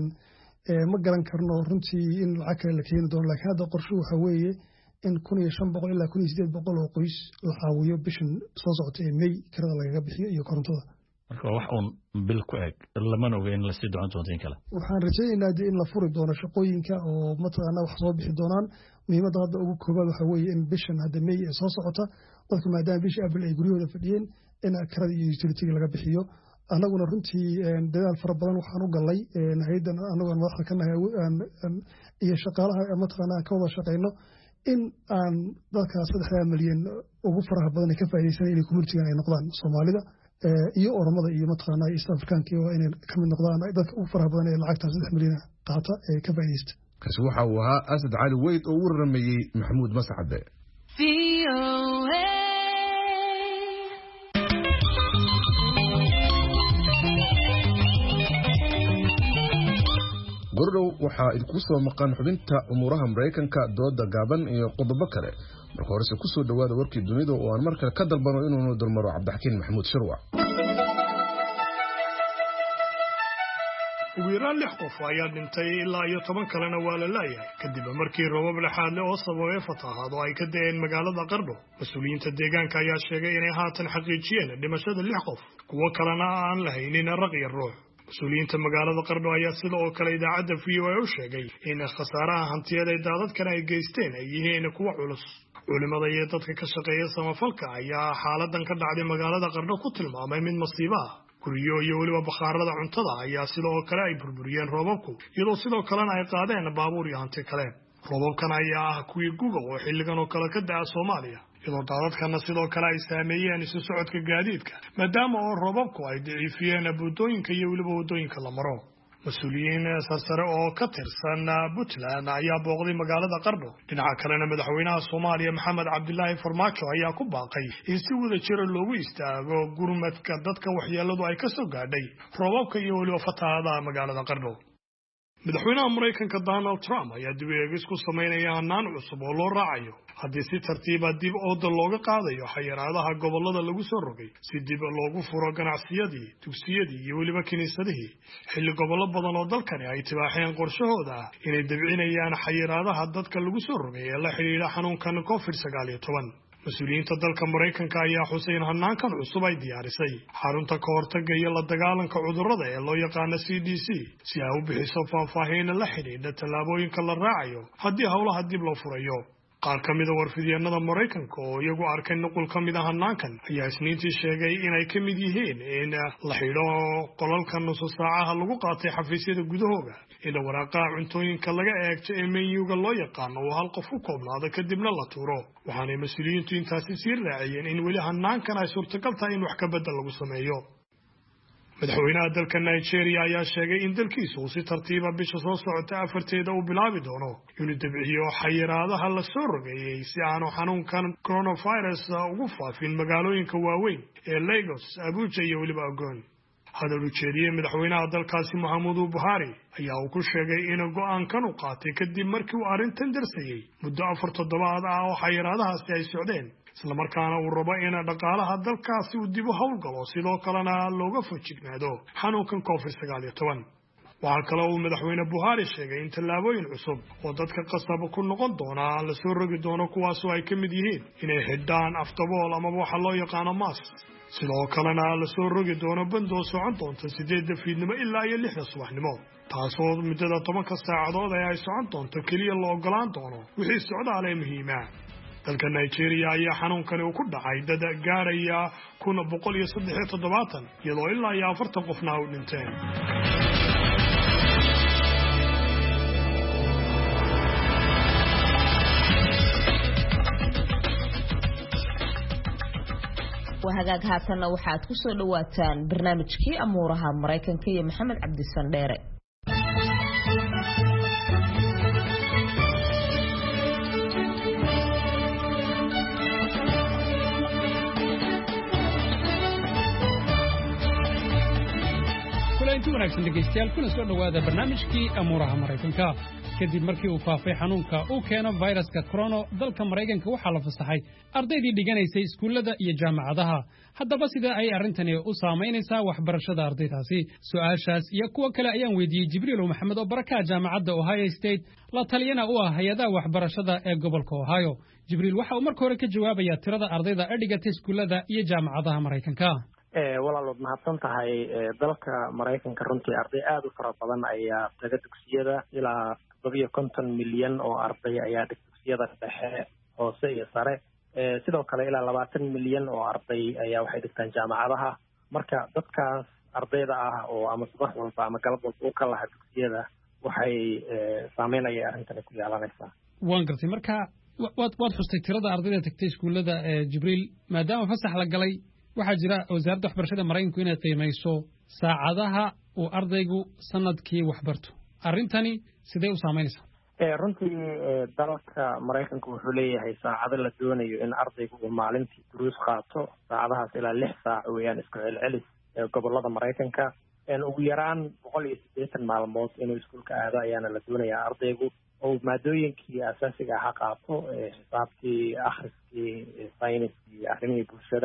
ee ma garan karno runtii in lacag kale la keeni doono laakiin hadda qorshe waxa weeye in kun iyo shan boqol ilaa kun iyo sideed boqol oo qoys la caawiyo bishan soo socota ee May kirada laga bixiyo iyo korontada marka wax uun bil ku eg lama oga in la sii doon doonto in kale waxaan rajaynayaa in la furi doono shaqooyinka oo mataqaanaa wax soo bixi doonaan muhiimadda hadda ugu koobaad waxa weeye in bishan hadda May ee soo socota dadku maadaama bishii April ay guryahooda fadhiyeen in kirada iyo utility laga bixiyo anaguna runtii dadaal fara badan waxaan u galay hay'adan anagoo madaxda ka nahay iyo shaqaalaha mataqaanaa ka wada shaqeyno in aan dadka saddex milyan ugu faraha badan ka faa'iideysanay inay community-ga ay noqdaan Soomaalida iyo Oromada iyo mataqaanaa East African-ka oo inay ka mid noqdaan dadka ugu faraha badan ee lacagta saddex milyan qaata ee ka faa'iideysta kaasi waxa uu ahaa Asad Cali Weyd oo waramayay Maxamuud Mascade gordhow waxaa idinku soo maqan xubinta umuuraha Mareykanka dooda gaaban iyo qodobo kale marka horese ku soo dhawaada warkii dunida oo aan markale ka dalbano inuu dulmaro Cabdixakiin Maxamuud Shirwac ugu yaraan lix qof ayaa dhintay ilaa iyo toban kalena waa la laayahay kadib markii roobab lexaadle oo sababay fatahaad oo ay ka da'een magaalada Qardho. Mas-uuliyiinta deegaanka ayaa sheegay inay haatan xaqiijiyeen dhimashada lix qof, kuwo kalena aan lahaynin raq iyo ruux. Mas-uuliyiinta magaalada Qardho ayaa sidoo kale idaacadda V O A u sheegay in khasaaraha hantiyeed ee daadadkan ay geysteen ay yihiin kuwo culus. culimada iyo dadka ka shaqeeya samafalka ayaa xaaladan ka dhacday magaalada Qardho ku tilmaamay mid masiibo ah. guryo iyo weliba bakhaarada cuntada ayaa sidoo kale ay burburiyeen roobabku, iyadoo sidoo kalena ay qaadeen baabuur iyo hanti kale. roobabkan ayaa ah kuwii guga oo xilligan oo kale ka da'a Soomaaliya, iyadoo daadadkana sidoo kale ay saameeyeen isu socodka gaadiidka maadaama oo roobabku ay daciifiyeen buundooyinka iyo weliba wadooyinka la maro. mas-uuliyiin sarsare oo ka tirsan Puntland ayaa booqday magaalada Qardho. dhinaca kalena madaxweynaha Soomaaliya Maxamed Cabdilaahi Farmaajo ayaa ku baaqay in si wada jir loogu istaago gurmadka dadka waxyeeladu ay ka soo gaadhay roobabka iyo weliba fatahaadaha magaalada Qardho. madaxweynaha Mareykanka Donald Trump ayaa dib u eegis ku sameynaya hannaan cusub oo loo raacayo haddii si tartiiba dib ooda looga qaadayo xayiraadaha gobollada lagu soo rogay si dib loogu furo ganacsiyadii, dugsiyadii iyo weliba kiniisadihii, xilli gobollo badan oo dalkani ay tibaaxeen qorshahooda ah inay dabcinayaan xayiraadaha dadka lagu soo rogay ee la xidhiidha xanuunkan covid sagaal iyo toban. mas-uuliyiinta dalka Mareykanka ayaa xusay in hannaankan cusub ay diyaarisay xarunta ka hortagga iyo la dagaalanka cudurrada ee loo yaqaano C D C si ay u bixiso faahfaahin la xidhiidha tallaabooyinka la raacayo haddii howlaha dib loo furayo. qaar ka mid a warfidyeenada Mareykanka oo iyagu arkay nuqul ka mid ah hannaankan ayaa isniintii sheegay inay ka mid yihiin in la xidho qolalka nusu saacaha lagu qaatay xafiisyada gudahooga, in waraaqaha cuntooyinka laga eegto ee menyuga loo yaqaano oo hal qof ku koobnaado kadibna la tuuro. waxaanay mas-uuliyiintu intaasi sii raaciyeen in weli hannaankan ay suurtagal tahay in wax ka bedel lagu sameeyo. madaxweynaha dalka Nigeria ayaa sheegay in dalkiisu uu si tartiiba bisha soo socota afarteeda u bilaabi doono inuu dabciyo xayiraadaha la soo rogeeyey si aanu xanuunkan coronavirus ugu faafin magaalooyinka waaweyn ee Lagos, Abuja iyo weliba Ogun. hadal u jeediyey madaxweynaha dalkaasi Muhammadu Buhari ayaa uu ku sheegay in go'aankan uu qaatay kadib markii uu arrintan darsayay muddo afar toddobaad ah oo xayiraadahaasi ay socdeen, isla markaana uu rabo in dhaqaalaha dalkaasi uu dib u howlgalo sidoo kalena looga fojignaado xanuunkan covid sagaal iyo toban. waxaa kale uu madaxweyne Buhari sheegay in tallaabooyin cusub oo dadka qasab ku noqon doona la soo rogi doono, kuwaasoo ay ka mid yihiin inay xidhaan aftabool ama waxa loo yaqaano mask. sidoo kalena la soo rogi doono bandoo socon doonta sideedda fiidnimo ilaa iyo lixda subaxnimo, taasoo muddada tobanka saacadood ee ay socon doonto keliya la ogolaan doono wixii socdaal ee muhiima. dalka Nigeria ayaa xanuunkani uu ku dhacay dad gaaraya kun boqol iyo saddex iyo toddobaatan, iyadoo ilaa iyo afartan qofna u dhinteen. وهاجاج هاتنا waxaad ku soo dhawaataan barnaamijkii amuuraha Mareykanka iyo Maxamed Cabdi Sandheere. kulanti wanaagsan dhegeystayaal kuna soo dhawaada barnaamijkii amuuraha Mareykanka. kadib markii uu faafay xanuunka uu keeno viruska corona dalka Mareykanka waxaa la fasaxay ardaydii dhiganaysay iskuulada iyo jaamacadaha. haddaba sida ay arrintani u saameynaysaa waxbarashada ardaydaasi, su'aashaas iyo kuwa kale ayaan weydiiyey Jibriil Maxamed oo baraka jaamacadda Ohio State la taliyana u ah hay'adaha waxbarashada ee gobolka Ohio. Jibriil waxa uu markii hore ka jawaabayaa tirada ardayda ee dhigatay iskuulada iyo jaamacadaha Mareykanka. walaalood mahadsan tahay. dalka Mareykanka runtii arday aad u fara badan ayaa taga dugsiyada, ilaa todoba konton milyan oo arday ayaa dhigta dugsiyada dhexe, hoose iyo sare. sidoo kale ilaa labaatan milyan oo arday ayaa waxay dhigtaan jaamacadaha. marka dadkaas ardayda ah oo ama subax walba ama galab walba u ka laha dugsiyada waxay saameynaya arrintani ku yeelanaysaa. waan gartay. marka waad waad xustay tirada ardayda tagtay iskuulada Jibriil, maadaama fasax la galay waxaa jira wasaaradda waxbarashada Mareykanku inay qiimayso saacadaha uu ardaygu sanadkii waxbarto. arrintani sidee u saameynaysaa? runtii dalka Mareykanku wuxuu leeyahay saacado la doonayo in ardaygu uu maalintii duruus qaato. saacadahaas ilaa lix saac weeyaan isku celcelis gobolada Mareykanka. ugu yaraan boqol iyo siddeetan maalmood inuu iskuulka aado ayaana la doonayaa ardaygu, oo maadooyinkii asaasiga ahaa qaato, xisaabtii, akhriskii, sayniskii, arrimihii bulshada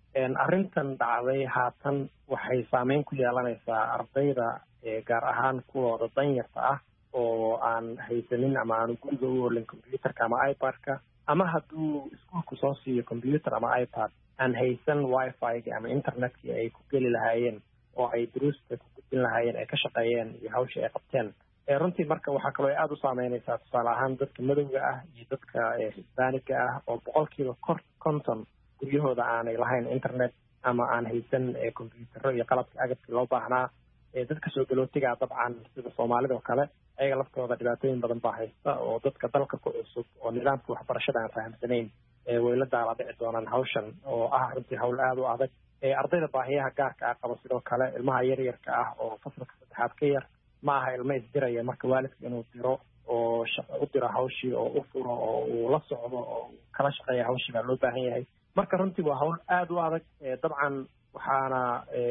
arrintan dhacday haatan waxay saameyn ku yeelanaysaa ardayda gaar ahaan kuwooda danyarta ah oo aan haysanin ama aanu guriga u olin combyuterka ama ipadka ama hadduu iskuolku soo siiyo combyuter ama ipad aan haysan wifi-ga ama internetkii ay ku geli lahaayeen oo ay duruusta ku gudbin lahaayeen ay ka shaqeeyeen iyo hawsha ay qabteen runtii marka waxaa kaloo aada u saameynaysaa tusaale ahaan dadka madowga ah iyo dadka hisbaaniga ah oo boqolkiiba kor konton guryahooda aanay lahayn internet ama aan haysan combyutero iyo qalabka agabkii loo baahnaa dadka soo galootigaa dabcan sida soomaalida oo kale ayaga laftooda dhibaatooyin badan baa haysta oo dadka dalka ku cusub oo nidaamka waxbarashada aan fahamsanayn way la daala dhici doonaan hawshan oo ah runtii hawl aada u adag ardayda baahiyaha gaarka ah qaba sidoo kale ilmaha yaryarka ah oo fasalka saddexaad ka yar ma aha ilmo isdiraya marka waalidka inuu diro oo u diro hawshii oo u furo oo uu la socdo oo kala shaqeeya hawshii baa loo baahan yahay marka runtii waa hawl aada u adag dabcan waxaana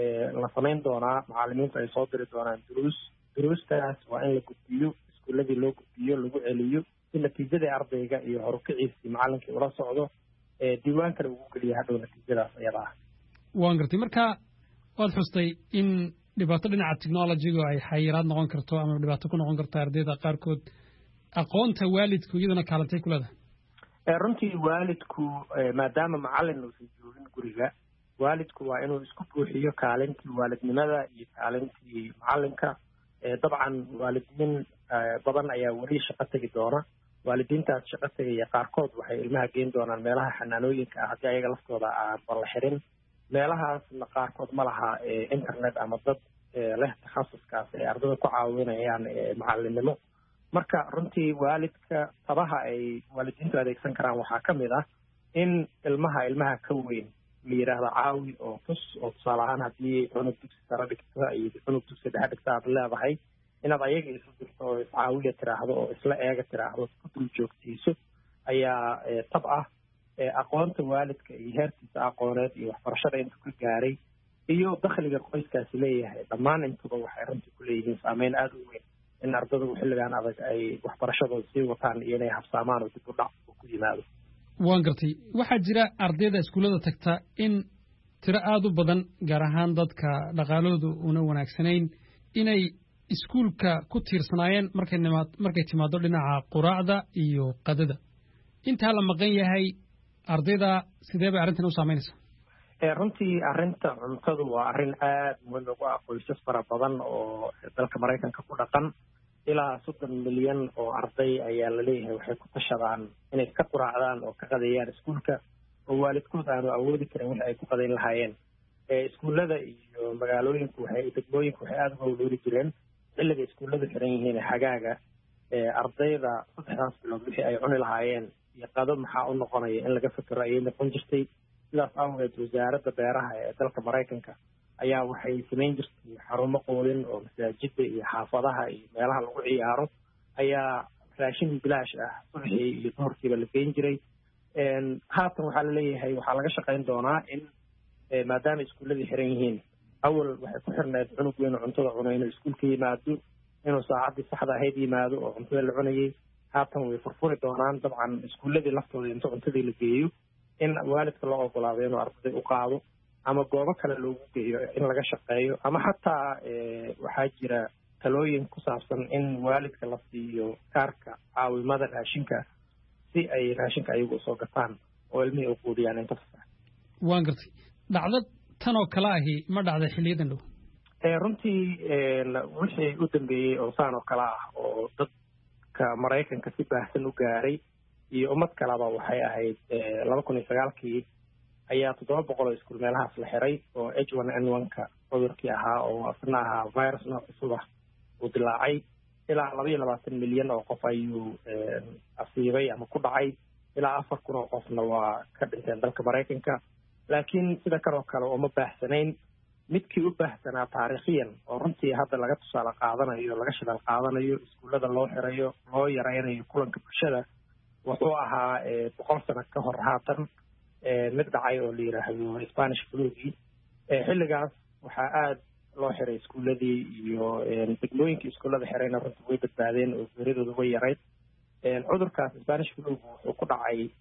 la samayn doonaa macalimiintu ay soo diri doonaan duruus duruustaas waa in la gudbiyo iskuuladii loo gudbiyo lagu celiyo si natiijadii ardayga iyo horukiciisii macalinkii ula socdo diiwaankana ugu geliya hadhow natiijadaas iyada ah waan gartay marka waad xustay in dhibaato dhinaca technologyga ay xayiraad noqon karto ama dhibaato ku noqon karto ardayda qaarkood aqoonta waalidku iyaduna kaalantay ku leedahay runtii waalidku maadaama macalin uusan joogin guriga waalidku waa inuu isku buuxiyo kaalintii waalidnimada iyo kaalintii macalinka dabcan waalidiin badan ayaa weli shaqo tegi doona waalidiintaas shaqo tegaya qaarkood waxay ilmaha geyn doonaan meelaha xanaanooyinka ah haddii ayaga laftooda aan balla xirin meelahaasna qaarkood ma laha internet ama dad leh takhasuskaas ay ardada ku caawinayaan macalinimo marka runtii waalidka tabaha ay waalidiintu adeegsan karaan waxaa ka mid ah in ilmaha ilmaha ka weyn la yidhaahdo caawi oo tus oo tusaale ahaan haddii cunug dugsi sare dhigta iyo cunug dugsi dhexe dhigta aad leedahay inaad ayaga isu dirto oo iscaawiya tiraahdo oo isla eega tiraahdo ku dul joogtiiso ayaa tab ah aqoonta waalidka iyo heerkiisa aqooneed iyo waxbarashada intuu ka gaaray iyo dakhliga qoyskaasi leeyahay dhammaan intuba waxay runtii ku leeyihiin saameyn aada u weyn in ardadu xilligan adag ay waxbarashadooda sii wataan iyo inay habsaamaan oo dib u dhac ku yimaado waan gartay waxaa jira ardayda iskuullada tagta in tiro aada u badan gaar ahaan dadka dhaqaalahoodu una wanaagsanayn inay iskuulka ku tiirsanaayeen markay nimaad markay timaado dhinaca quraacda iyo qadada intaa la maqan yahay ardayda sidee bay arrintan u saameynaysaa runtii arrinta cuntadu waa arrin aada muhiim ugu ah qoysas fara badan oo dalka maraykanka ku dhaqan ilaa soddon milyan oo arday ayaa la leeyahay waxay ku tashadaan inay ka quraacdaan oo ka qadeeyaan iskuulka oo waalidkood aanu awoodi karin wixi ay ku qadayn lahaayeen iskuullada iyo magaalooyinku waxay degmooyinku waxay aada uga walooli jireen xilliga iskuulladu xiran yihiin xagaaga ardayda saddexdaas bilood wixii ay cuni lahaayeen iyo qado maxaa u noqonaya in laga fikiro ayay noqon jirtay sidaas awgeed wasaaradda beeraha ee dalka maraykanka ayaa waxay samayn jirtay xarumo qoolin oo masaajida iyo xaafadaha iyo meelaha lagu ciyaaro ayaa raashin bilaash ah subaxii iyo duhurkiiba la geyn jiray haatan waxaa la leeyahay waxaa laga shaqayn doonaa in maadaama iskuulladii xiran yihiin awal waxay ku xirneed cunug weyn oo cuntada cuno inuu iskuulka yimaado inuu saacaddii saxda ahayd yimaado oo cuntada la cunayay haatan way furfuri doonaan dabcan iskuulladii laftooda inta cuntadii la geeyo in waalidka loo ogolaado inuu ardaday u qaado ama goobo kale loogu geeyo in laga shaqeeyo ama xataa waxaa jira talooyin ku saabsan in waalidka la siiyo kaarka caawimada raashinka si ay raashinka ayagu usoo gataan oo ilmihii u quudiyaan inta fasax waan gartay dhacdo tan oo kale ahi ma dhacday xiliyadan dhow runtii wixii u dambeeyey oo saan oo kale ah oo dadka maraykanka si baahsan u gaaray iyo ummad kaleba waxay ahayd laba kun iyo sagaalkii ayaa toddoba boqol oo iskuul meelahaas la xiray oo h one n one-ka cudurkii ahaa oo asna ahaa virus nooc cusub ah uu dilaacay ilaa laba iyo labaatan milyan oo qof ayuu asiibay ama ku dhacay ilaa afar kun oo qofna waa ka dhinteen dalka maraykanka laakiin sida kanoo kale uma baahsanayn midkii u baahsanaa taariikhiyan oo runtii hadda laga tusaale qaadanayo laga shidal qaadanayo iskuullada loo xirayo loo yaraynayo kulanka bulshada wuxuu ahaa boqol sano ka hor haatan mid dhacay oo la yidhaahdo spanish flugii xilligaas waxaa aada loo xiray iskuulladii iyo degmooyinkii iskuullada xirayna runtii way badbaadeen oo geeridooda way yarayd cudurkaas spanish flugu wuxuu ku dhacay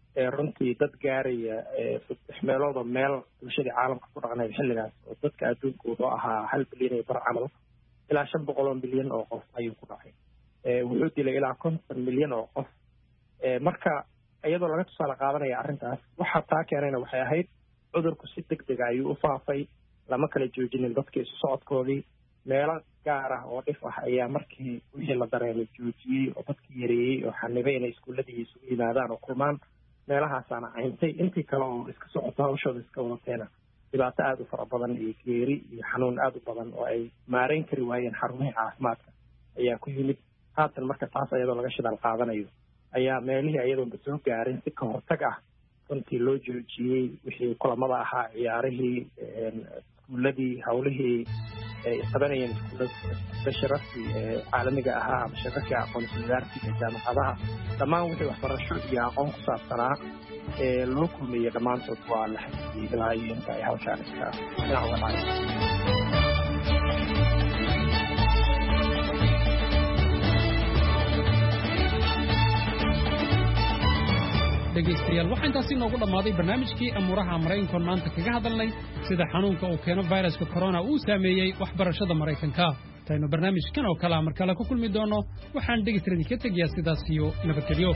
runtii dad gaaraya saddex meeloodoo meel bulshadii caalamka ku dhaqnayd xilligaas oo dadka adduunka wuxuu ahaa hal bilyan iyo bar camal ilaa shan boqol oo milyan oo qof ayuu ku dhacay wuxuu dilay ilaa konton milyan oo qof marka iyadoo laga tusaale qaadanaya arrintaas waxa taa keenayna waxay ahayd cudurku si deg dega ayuu u faafay lama kala joojinin dadka isu socodkoodii meelo gaar ah oo dhif ah ayaa markii wixii la dareemay joojiyey oo dadkii yareeyey oo xanibay inay iskuuladii isugu yimaadaan oo kulmaan meelahaasaana cayntay intii kale oo iska socoto hawshooda iska wadateena dhibaato aada u fara badan iyo geeri iyo xanuun aada u badan oo ay maareyn kari waayeen xarumihii caafimaadka ayaa ku yimid haatan marka taas iyadoo laga shidaal qaadanayo ayaa meelihii iyadoonba soo gaarin si ka hortag ah runtii loo joojiyey wixii kulamada ahaa ciyaarihii iskuuladii hawlihii ay qabanayeen iskuullada shirarkii caalamiga ahaa ama shirarkii aqoonsi wadaarsiga jaamacadaha dhammaan wixii waxbarasho iyo aqoon ku saabsanaa ee loo kulmeeyey dhammaantood waa la xaqiijiyey ilaa iyo inta ay hawshaan iska dhinac uga dhacay dhegaystayaal waxaa intaasi noogu dhammaaday barnaamijkii amuuraha maraykankoon maanta kaga hadalnay sida xanuunka uu keeno fayraska corona uu saameeyey waxbarashada maraykanka intaynu barnaamijkan oo kalea mar kale ku kulmi doonno waxaan dhegaystaradii ka tegayaa sidaas iyo nabadgelyo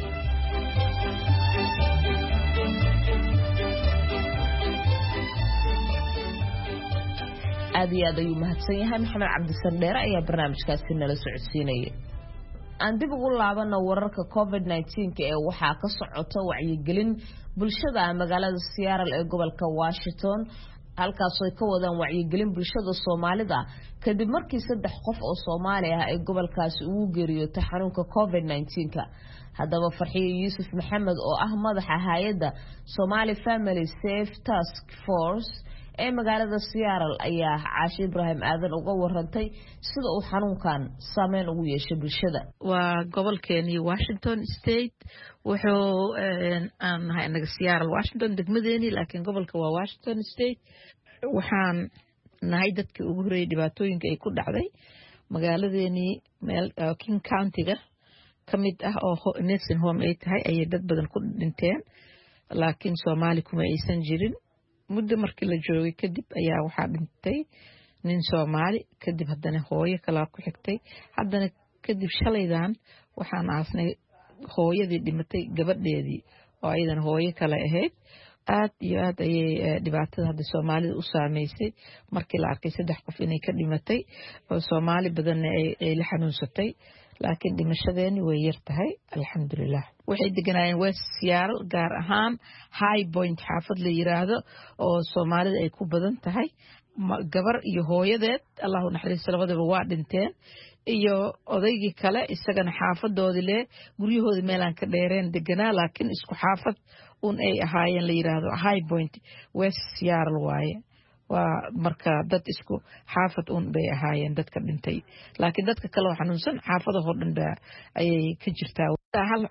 aad iyo aad ayuu mahadsan yahay maxamed cabdisandheere ayaa barnaamijkaasi nala socodsiinayay aan dib ugu laabano wararka covid nineteen ee waxaa ka socota wacyigelin bulshada magaalada Seattle ee gobolka Washington halkaas oo ay ka wadaan wacyigelin bulshada Soomaalida kadib markii saddex qof oo Soomaali ah ay gobolkaasi ugu geeriyootay xanuunka covid nineteen haddaba Farxiyo Yuusuf Maxamed oo ah madaxa hay'adda Somali Family Safe Task Force ee magaalada Seattle ayaa Caashi Ibrahim Aadan uga warantay sida uu xanuunkan saameyn ugu yeeshay bulshada. waa gobolkeeni Washington State wuxuu aan nahay anaga Seattle Washington degmadeeni laakiin gobolka waa Washington State waxaan nahay dadkii ugu horeeyay dhibaatooyinka ay ku dhacday magaaladeeni meel King County-ga kamid ah oo nursing home ay tahay ay dad badan ku dhinteen laakiin Soomaali kuma aysan jirin muddo markii la joogay kadib ayaa waxaa dhintay nin Soomaali kadib haddana hooyo kale ku xigtay haddana kadib shalaydan waxaan aasnay hooyadii dhimatay gabadheedii oo aydan hooyo kale ahayd aad iyo aad ayay dhibaatada hadda Soomaalida u saameysay markii la arkay saddex qof inay ka dhimatay oo Soomaali badan ay la xanuunsatay laakiin dhimashadeeni way yar tahay alxamdulillah waxay deganaayeen West Seattle gaar ahaan High Point xaafad la yiraahdo oo Soomaalida ay ku badan tahay gabar iyo hooyadeed Allahu naxariisto labadaba waa dhinteen iyo odaygii kale isagana xaafadoodii le guryahoodii meelaan ka dheereen deganaa laakiin isku xaafad un ay ahaayeen la yiraahdo High Point West Seattle waaye waa marka dad isku xaafad un bay ahaayeen dadka dhintay laakiin dadka kale oo xanuunsan xaafadahoo dhan baa ayay ka jirtaa hal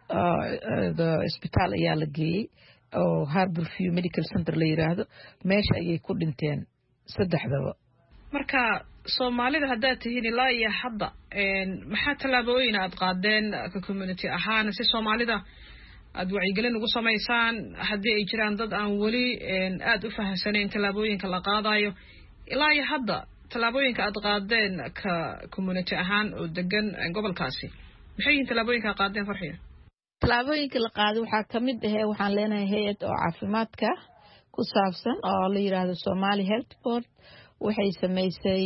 isbitaal ayaa la geeyey oo Harborview Medical Center la yiraahdo meesha ayay ku dhinteen saddexdaba marka Soomaalida haddaad tihiin ilaa iyo hadda maxaa tallaabooyin aad qaadeen ka community ahaan si Soomaalida aad wacyigelin ugu samaysaan haddii ay jiraan dad aan weli aad u fahamsanayn tallaabooyinka la qaadayo ilaa iyo hadda tallaabooyinka aad qaadeen ka community ahaan oo degan gobolkaasi maxay yihiin tallaabooyinka aad qaadeen Farxiyo tallaabooyinka la qaaday waxaa ka mid ah waxaan leenahay hay'ad oo caafimaadka ku saabsan oo la yiraahdo Somali Health Board waxay sameysay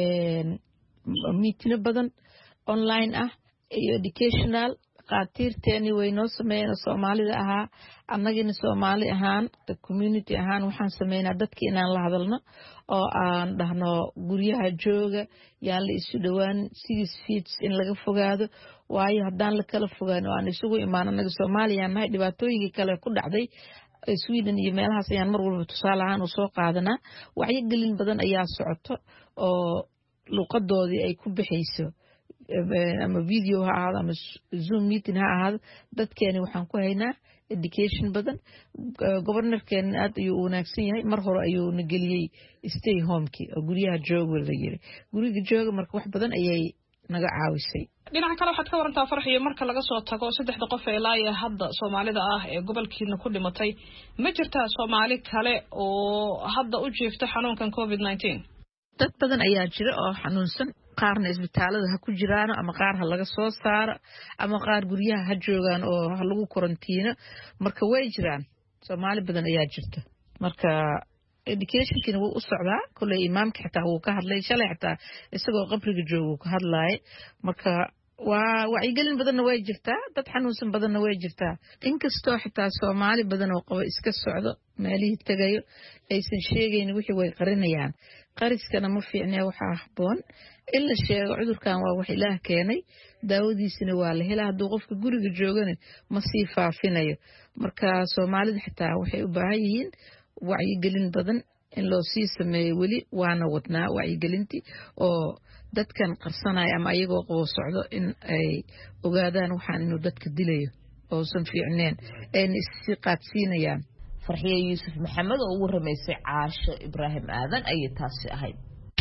meeting badan online ah iyo educational qaatiirteeni way noo sameeyeen Soomaalida ahaa annagina Soomaali ahaan community ahaan waxaan sameeynaa dadkii inaan la hadalno oo aan dhahno guryaha jooga yaan la isu dhawaan six feet in laga fogaado waayo haddaan la kala fogaan oo aan isugu imaan annaga Soomaaliya nahay dhibaatooyinkii kale ku dhacday Sweden iyo meelahaas ayaan mar walba tusaale ahaan u soo qaadanaa wacyigelin badan ayaa socoto oo luqadoodii ay ku bixayso ama video ha ahaado ama Zoom meeting ha ahaado dadkeeni waxaan ku haynaa education badan gobornarkeena aad ayuu u wanaagsan yahay mar hore ayuu na geliyay stay home-ki oo guryaha jooga la yiri guriga jooga marka wax badan ayay naga caawisay dhinaca kale waxaad ka warantaa farxiyo marka laga soo tago saddexda qof ee ilaa iyo hadda Soomaalida ah ee gobolkiina ku dhimatay ma jirtaa Soomaali kale oo hadda u jeefta xanuunkan covid nineteen dad badan ayaa jira oo xanuunsan qaarna isbitaalada ha ku jiraan ama qaar ha laga soo saaro ama qaar guryaha ha joogaan oo ha lagu karantiino marka way jiraan Soomaali badan ayaa jirta marka educationkina wuu u socdaa kulay imaamka xitaa wuu ka hadlay shalay xitaa isagoo qabriga joogo ka hadlay marka waa wacyigelin badanna way jirtaa dad xanuunsan badanna way jirtaa inkastoo xitaa Soomaali badan oo qaba iska socdo meelihii tagayo aysan sheegayn wixii way qarinayaan qariskana ma fiicnaa waxa habboon in la sheego cudurkan waa wax Ilaah keenay daawadiisina waa la helaa hadduu qofka guriga joogana ma sii faafinayo marka Soomaalida xitaa waxay u baahan yihiin wacyigelin badan in loo sii sameeyo weli waana wadnaa wacyigelintii oo dadkan qarsanaya ama ayagoo qabo socdo in ay ogaadaan waxaan inuu dadka dilayo oo san fiicneen ayna isii qaadsiinayaan farxiye yuusuf maxamed oo ugu ramaysay caasho ibraahim aadan ayay taasi ahayd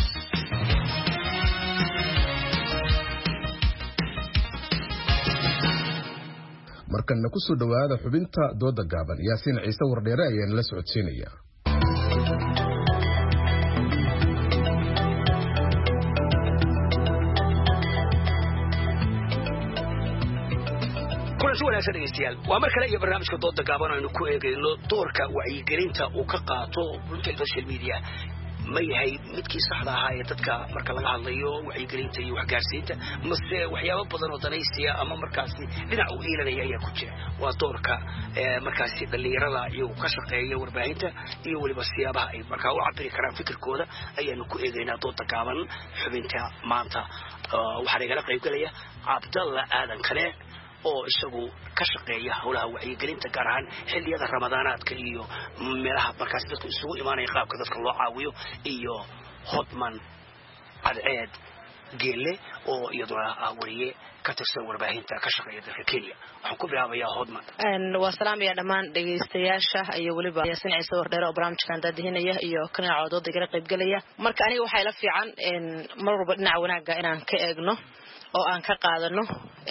markana ku soo dhawaada xubinta dooda gaaban yaasiin ciise wardheere ayaan la socodsiinaya kulanti wanaagsan dhegeystayaal waa mar kale iyo barnaamijka dooda gaaban aynu ku eegayno doorka wacyigelinta uu ka qaato runta social media ma yahay midkii saxda ahaa ee dadka marka laga hadlayo wacyigelinta iyo waxgaarsiinta mase waxyaabo badan oo danaysiya ama markaasi dhinac u iilanaya ayaa ku jira waa doorka markaasi dhalinyarada iyo ka shaqeeya warbaahinta iyo weliba siyaabaha ay markaa u cabiri karaan fikirkooda ayaanu ku eegaynaa dooda gaaban xubinta maanta waxaa igala qaybgalaya cabdalla aadan kale oo isagu ka shaqeeya howlaha wacyigelinta gaar ahaan xilliyada ramadaanaadka iyo meelaha markaas dadku isugu imaanaya qaabka dadka loo caawiyo iyo hodman cadceed geelle oo iyaduna ah wariye ka tirsan warbaahinta ka shaqeeya dalka Kenya waxaan ku bilaabayaa hodman waa salaamaya dhammaan dhageystayaasha iyo waliba Yaasiin Ciise Wardheere oo barnaamijkan daadihinaya iyo kanaaca dooda igala qaybgalaya marka aniga waxay la fiican mar walba dhinaca wanaaga inaan ka eegno oo aan ka qaadano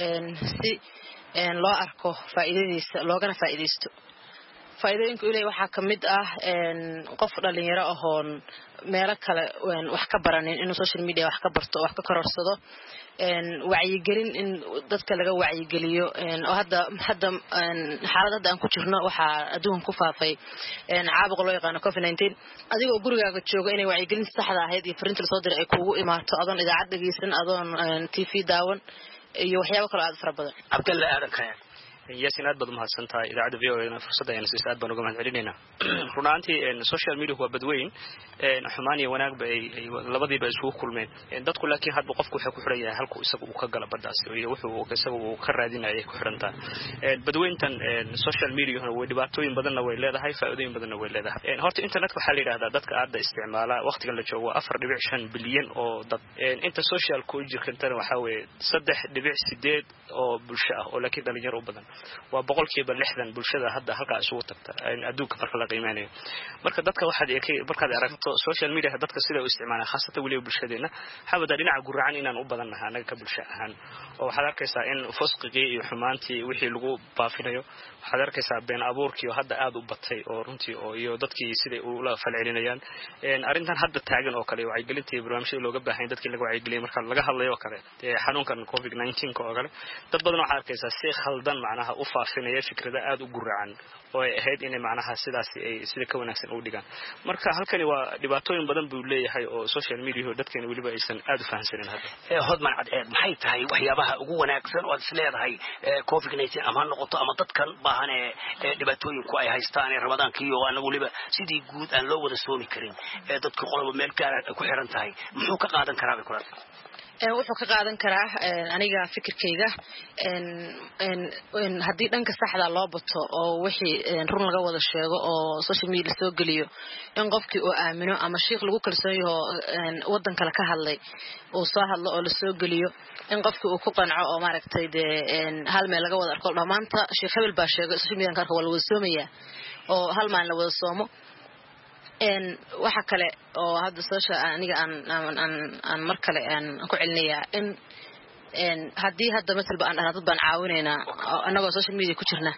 si een loo arko faa'iidadiisa loogana faa'iideysto faa'iidooyinka ilaa waxa kamid ah een qof dhalinyaro ahoon meelo kale wax ka baranin inuu social media wax ka barto wax ka kororsado een wacyigelin in dadka laga wacyigeliyo een oo hadda hadda xaaladda aan ku jirno waxa adduunka ku faafay een caabuq loo yaqaan covid nineteen adigoo gurigaaga jooga inay wacyigelin saxda ahayd iyo fariinta soo diray ay kugu imaato adoon idaacad dhageysan adoon T V daawan iyo waxyaabo kale aad fara badan Cabdalla aadan kale Yaasiin aad baad mahadsantahay idaacada V O A fursadda ayaan sidaad baan uga mahadcelinaynaa runaantii social media waa badweyn xumaan iyo wanaag bay labadiiba isku kulmeen dadku laakiin hadba qofku wuxuu ku xiran yahay halku isagu uu ka gala badaas iyo wuxuu isagu uu ka raadinayay ku xirantaa badweyntan social media way dhibaatooyin badanna way leedahay faa'iidooyin badanna way leedahay horta internet waxa la yiraahdaa dadka aad isticmaala waqtigan la joogo afar dhibic shan bilyan oo dad inta social ku jirkantana waxa weeye saddex dhibic sideed oo bulsho ah oo laakiin dhalinyaro u badan waa boqolkiiba lixdan bulshada hadda halkaas isugu tagta adduunka marka la qiimeeyo marka dadka waxaad markaad aragto social media dadka sida u isticmaalaan khaasatan waliba bulshadeena xabada dhinaca guracan inaan u badanahay anaga ka bulsho ahaan oo waxaad arkaysaa in fosqiga iyo xumaantii wixii lagu baafinayo waxaad arkaysaa been abuurkii oo hadda aad u batay oo runtii oo iyo dadkii sida uu la falcelinayaan een arintan hadda taagan oo kale wacyigelinta iyo barnaamijyada looga baahan dadkii laga wacyigeliyay marka laga hadlayo kale ee xanuunkan covid nineteen oo kale dad badan waxaad arkaysaa si khaldan macnaha u faafinaya fikrada aad u guracan oo ay ahayd in macnaha sidaas ay sida ka wanaagsan u dhigaan marka halkani waa dhibaatooyin badan buu leeyahay oo social media dadkeena waliba aysan aad u fahansanin hadda ee hodman cadceed maxay tahay waxyaabaha ugu wanaagsan oo aad isleedahay covid nineteen ama noqoto ama dadkan baahan ee dhibaatooyinku ay haystaan ee ramadaankii oo aan waliba sidii guud aan loo wada soomi karin ee dadku qolba meel gaar ah ku xiran tahay muxuu ka qaadan karaa bay kula ee wuxuu ka qaadan karaa aniga fikirkeyga een een hadii dhanka saxda loo bato oo wixii run laga wada sheego oo social media soo galiyo in qofkii uu aamino ama sheekh lagu kalsoon yahay wadan kale ka hadlay oo soo hadlo oo la soo galiyo in qofkii uu ku qanco oo maaragtay de hal meel laga wada arko dhamaanta sheekh hebel baa sheegay social media ka wada wada soomaya oo hal maalin la wada soomo een waxa kale oo hadda social aniga aan aan aan mar kale aan ku celinayaa in een hadii hadda midba aan dad baan caawinayna anagoo social media ku jirna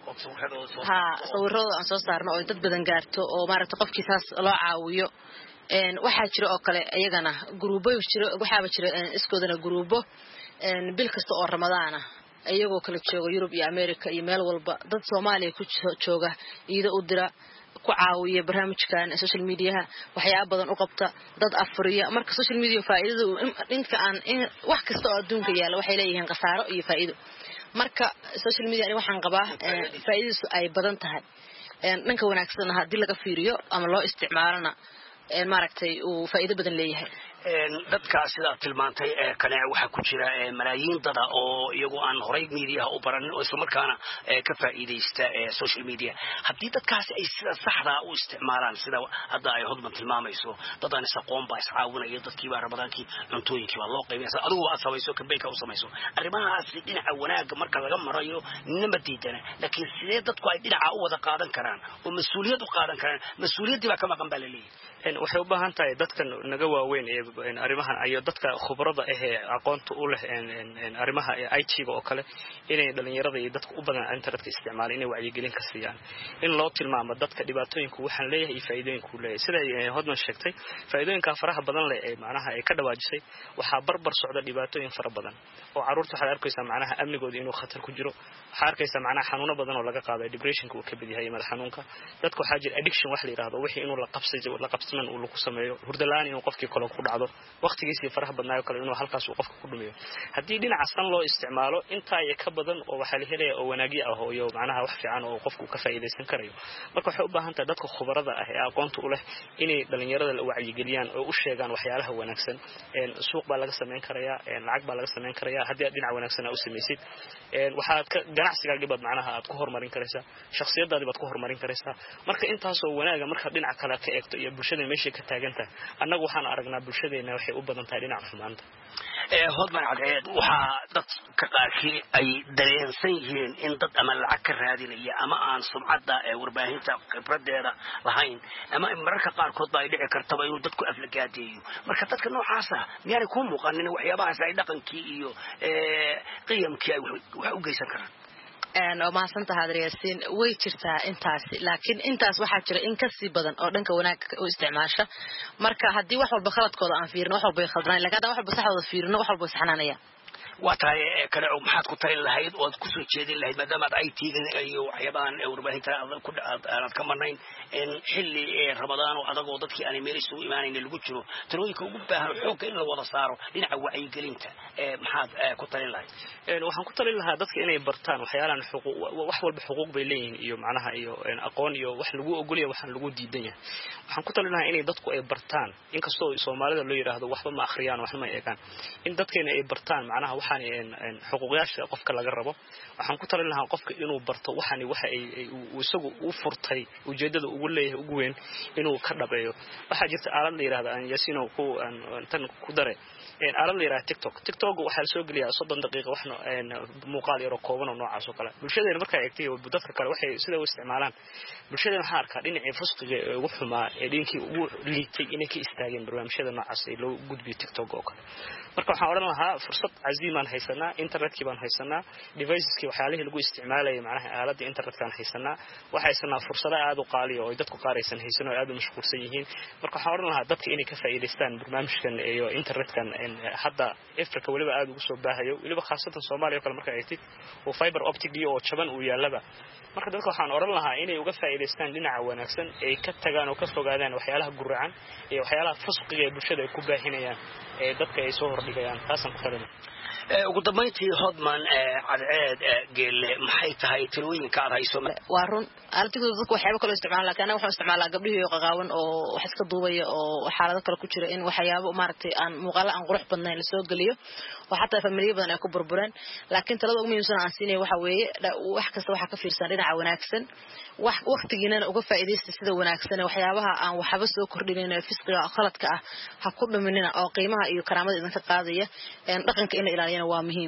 ha sawirrada aan soo saarno oo dad badan gaarto oo maaragtay qofkiisaas loo caawiyo een waxa jira oo kale ayagana gruubo jira waxaaba jira iskoodana gruubo een bil kasta oo Ramadaan ah ayagoo kala jooga Europe iyo America iyo meel walba dad Soomaaliya ku jooga iyada u dira ku caawiya barnaamijkan social media waxyaabo badan u qabta dad afriya marka social media faa'iidadu inta aan wax kasta oo adduunka yaala waxay leeyihiin qasaaro iyo faa'iido marka social media ani waxaan qabaa faa'iidadu ay badan tahay een dhanka wanaagsan hadii laga fiiriyo ama loo isticmaalana een maaragtay uu faa'iido badan leeyahay dadka sida tilmaantay ee kale waxa ku jira malaayiin dad oo iyagu aan horay media u baran oo isla markaana ka faa'iideysta social media hadii dadkaasi ay sida saxda u isticmaalaan sida hadda ay hodman tilmaamayso dad aan isaqoon baa iscaawinaya dadkii baa Ramadaankii cuntooyinkii waa loo qaybiyay adigu aad samayso kabeeka u samayso arrimahaas dhinaca wanaaga marka laga marayo nima diidana laakiin sidee dadku ay dhinaca u wada qaadan karaan oo mas'uuliyad u qaadan karaan mas'uuliyadii baa ka maqan baa leeyahay in waxay u baahan tahay dadkan naga waaweyn ee arrimahan ayo dadka khibrada ah ee aqoonta u leh in arrimaha I T ga oo kale inay dhalinyarada iyo dadka u badan internetka isticmaalaan inay wacyigelin ka siiyaan in loo tilmaamo dadka dhibaatooyinka waxaan leeyahay faa'iidooyinka uu leeyahay sida ay hodman sheegtay faa'iidooyinka faraha badan leh ee macnaha ay ka dhawaajisay waxa barbar socda dhibaatooyin fara badan oo caruurta waxa arkaysa macnaha amnigooda inuu khatar ku jiro waxa arkaysa macnaha xanuuno badan oo laga qaaday depressionka uu ka bid yahay madax xanuunka dadku waxa jira addiction wax la yiraahdo wixii inuu la qabsado la qabsaman uu lagu sameeyo hurdalaan inuu qofkii kale ku dhacdo waqtigiisa faraha badnaayo kale inuu halkaas uu qofka ku dhumiyo hadii dhinaca san loo isticmaalo inta ay ka badan oo waxa la helay oo wanaagi ah oo iyo macnaha wax fiican oo qofku ka faa'iideysan karayo marka waxa u baahan tahay dadka khibrada ah ee aqoonta u leh inay dhalinyarada la wacyigeliyaan oo u sheegaan waxyaalaha wanaagsan ee suuq baa laga sameyn karayaa ee lacag baa laga sameyn karayaa hadii dhinaca wanaagsan u sameeysid ee waxa ka ganacsiga dibad macnaha aad ku horumarin karaysaa shakhsiyadaada baad ku horumarin karaysaa marka intaas oo wanaaga marka dhinaca kale ka eegto iyo bulshada meesha ka taagantahay annagu waxaan aragnaa bulshadeena waxay u badan tahay dhinaca xumaanta ee hodman cadeed waxa dad ka qaarkii ay dareensan yihiin in dad ama lacag ka raadinaya ama aan sumcadda ee warbaahinta khibradeeda lahayn ama mararka qaarkood baa dhici karta inuu dadku aflagaadeeyo marka dadka noocaas ah miyay ku muuqanin waxyaabahaas ay dhaqankii iyo ee qiyamkii ay wax u geysan karaan een oo ma santa hadriyasiin way jirtaa intaas laakiin intaas waxa jira in ka sii badan oo dhanka wanaag u isticmaasha marka hadii wax walba khaladkooda aan fiirino wax walba khaldaan laakiin wax walba saxooda fiirino wax walba saxnaanaya واتاي كلا maxaad ku tarin lahayd oo ku soo jeedin lahayd maadaama ay tiigan iyo waxyaabahan warbaahinta ku aad ka marnayn in xilli ee Ramadaan oo adagoo dadkii aan meel isugu imaanayna lagu jiro tirooyinka ugu baahan xoog in la wada saaro dhinaca wacyigelinta ee maxaad ku tarin lahayd een waxaan ku tarin lahaa dadka inay bartaan waxyaalahan xuquuq wax walba xuquuq bay leeyihiin iyo macnaha iyo aqoon iyo wax lagu ogolyahay waxaan lagu diidan yahay waxaan ku tarin lahaa inay dadku ay bartaan inkastoo Soomaalida loo yiraahdo waxba ma akhriyaan waxna ma eegaan in dadkeena ay bartaan macnaha waxaan in xuquuqyaasha qofka laga rabo waxaan ku talin lahaa qofka inuu barto waxani waxa ay isagu u furtay ujeedada ugu leeyahay ugu weyn inuu ka dhabeeyo waxa jirta aalad la yiraahdo aan yasino ku tan ku dare in aalad la yiraahdo TikTok TikTok waxa soo geliyaa soddon daqiiqo waxna muuqaal yar oo kooban oo noocaas oo kale bulshada marka ay eegtay dadka kale waxay sida u isticmaalaan bulshada waxa arkaa dhinacii fusqiga ee ugu xumaa ee dhinkii ugu liitay inay ka istaageen barnaamijyada noocaas ee loo gudbiyo TikTok oo kale marka waxaan oran lahaa fursad aziiman haysanaa internetkii baan haysanaa deviceski waxyaalaha lagu isticmaalay macnaha aaladda internetkan haysanaa waxa haysanaa fursado aad u qaali oo dadku qaaraysan haysan oo aad u mashquulsan yihiin marka waxaan oran lahaa dadka inay ka faa'iideystaan barnaamijkan iyo internetkan hadda Afrika waliba aad ugu soo baahayo waliba khaasatan Soomaaliya kale marka ay tii oo fiber optic oo jaban uu yaalaba marka dadka waxaan oran lahaa inay uga faa'iideystaan dhinaca wanaagsan ay ka tagaan oo ka fogaadaan waxyaalaha guracan iyo waxyaalaha fusqiga ee bulshada ay ku baahinayaan ee dadka ay soo hordhigayaan taasan ku talin ee ugu dambeyntii hodman ee cadceed geelle maxay tahay tirooyinka aad hayso waa run artigu dadku waxyaabo kale isticmaalaan laakiin anaga waxaan isticmaalaa gabdhihi qaqaawan oo wax iska duubaya oo xaalado kale ku jira in waxyaabo maaragtay aan muuqaal aan qurux badnayn la soo galiyo oo xataa familiyo badan ay ku burbureen laakiin talada ugu muhiimsan aan siinay waxa weeye wax kasta waxa ka fiirsan dhinaca wanaagsan wax waqtigiina uga faa'iideysta sida wanaagsan waxyaabaha aan waxba soo kordhinayna fisqiga khaladka ah ha ku dhuminina oo qiimaha iyo karaamada idinka qaadaya in dhaqanka in la ilaaliyo waa muhiim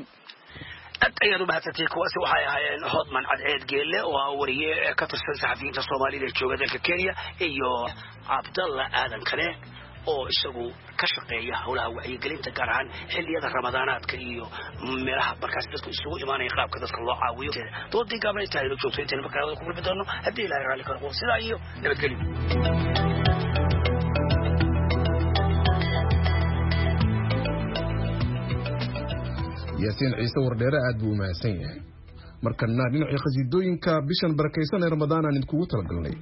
ayadu bahatay kuwaasi waxay ahaayeen hodman cadceed geelle oo wariye ka tirsan saxafiyiinta Soomaaliyeed ee jooga dalka Kenya iyo Abdallah Aadan Kale oo isagu ka shaqeeya howlaha wacyigelinta gaar ahaan xilliyada ramadaanaadka iyo meelaha markaas dadku isugu imaanaya qaabka dadka loo caawiyo doodii gaaban intaa aynu joogto intayna markaa ku kulmi doono haddii ilaahay raalli ka noqdo sidaa iyo nabadgelyo yaasiin ciise wardheere aad buu u mahadsan yahay markana dhinacii qasiidooyinka bishan barakaysan ee ramadaan aan idinkugu talagalnay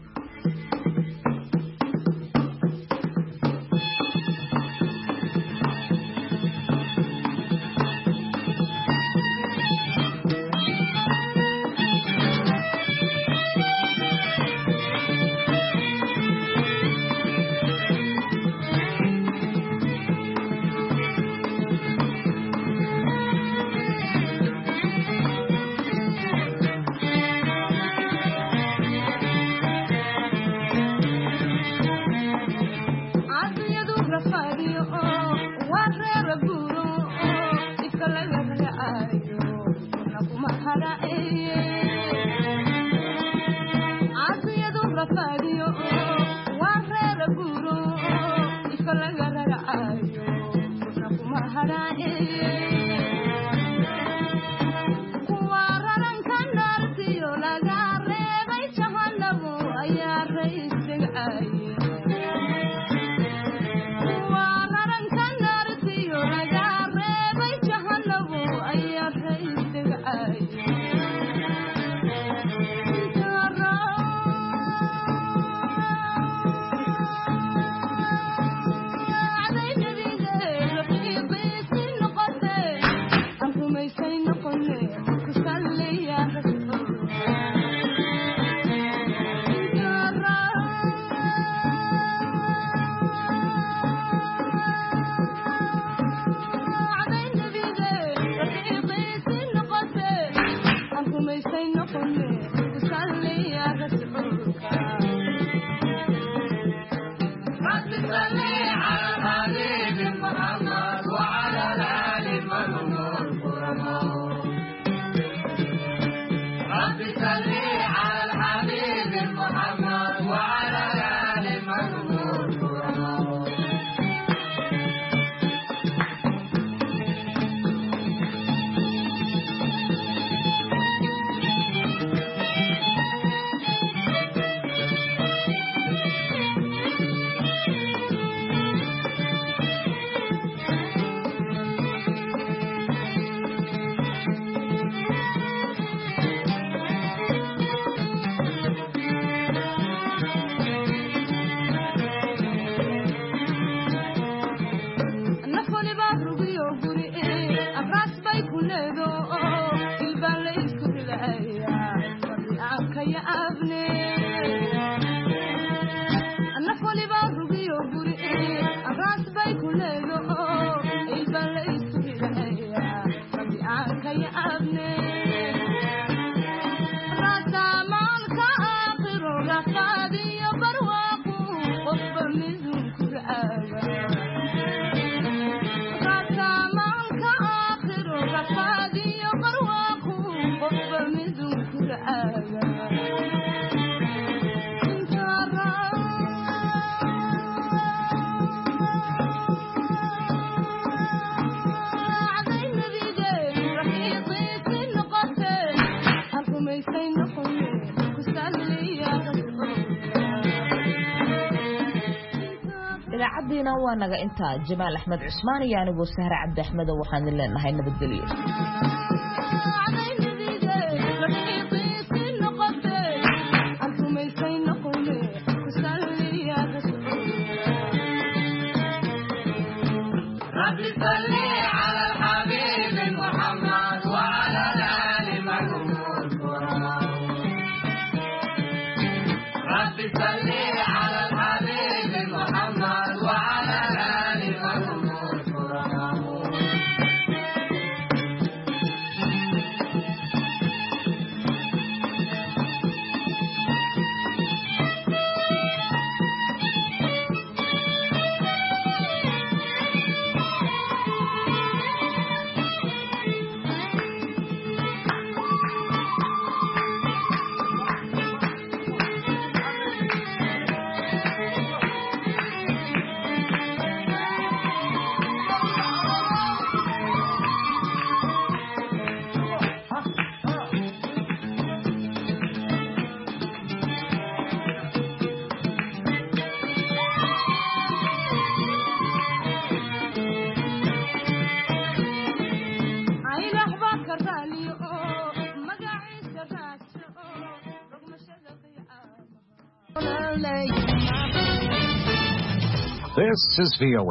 idaacadiina waa naga intaa Jamaal Axmed Cusmaan iyo anigu Sahra Cabdi Axmed waxaan leenahay nabadgelyo This is V O A.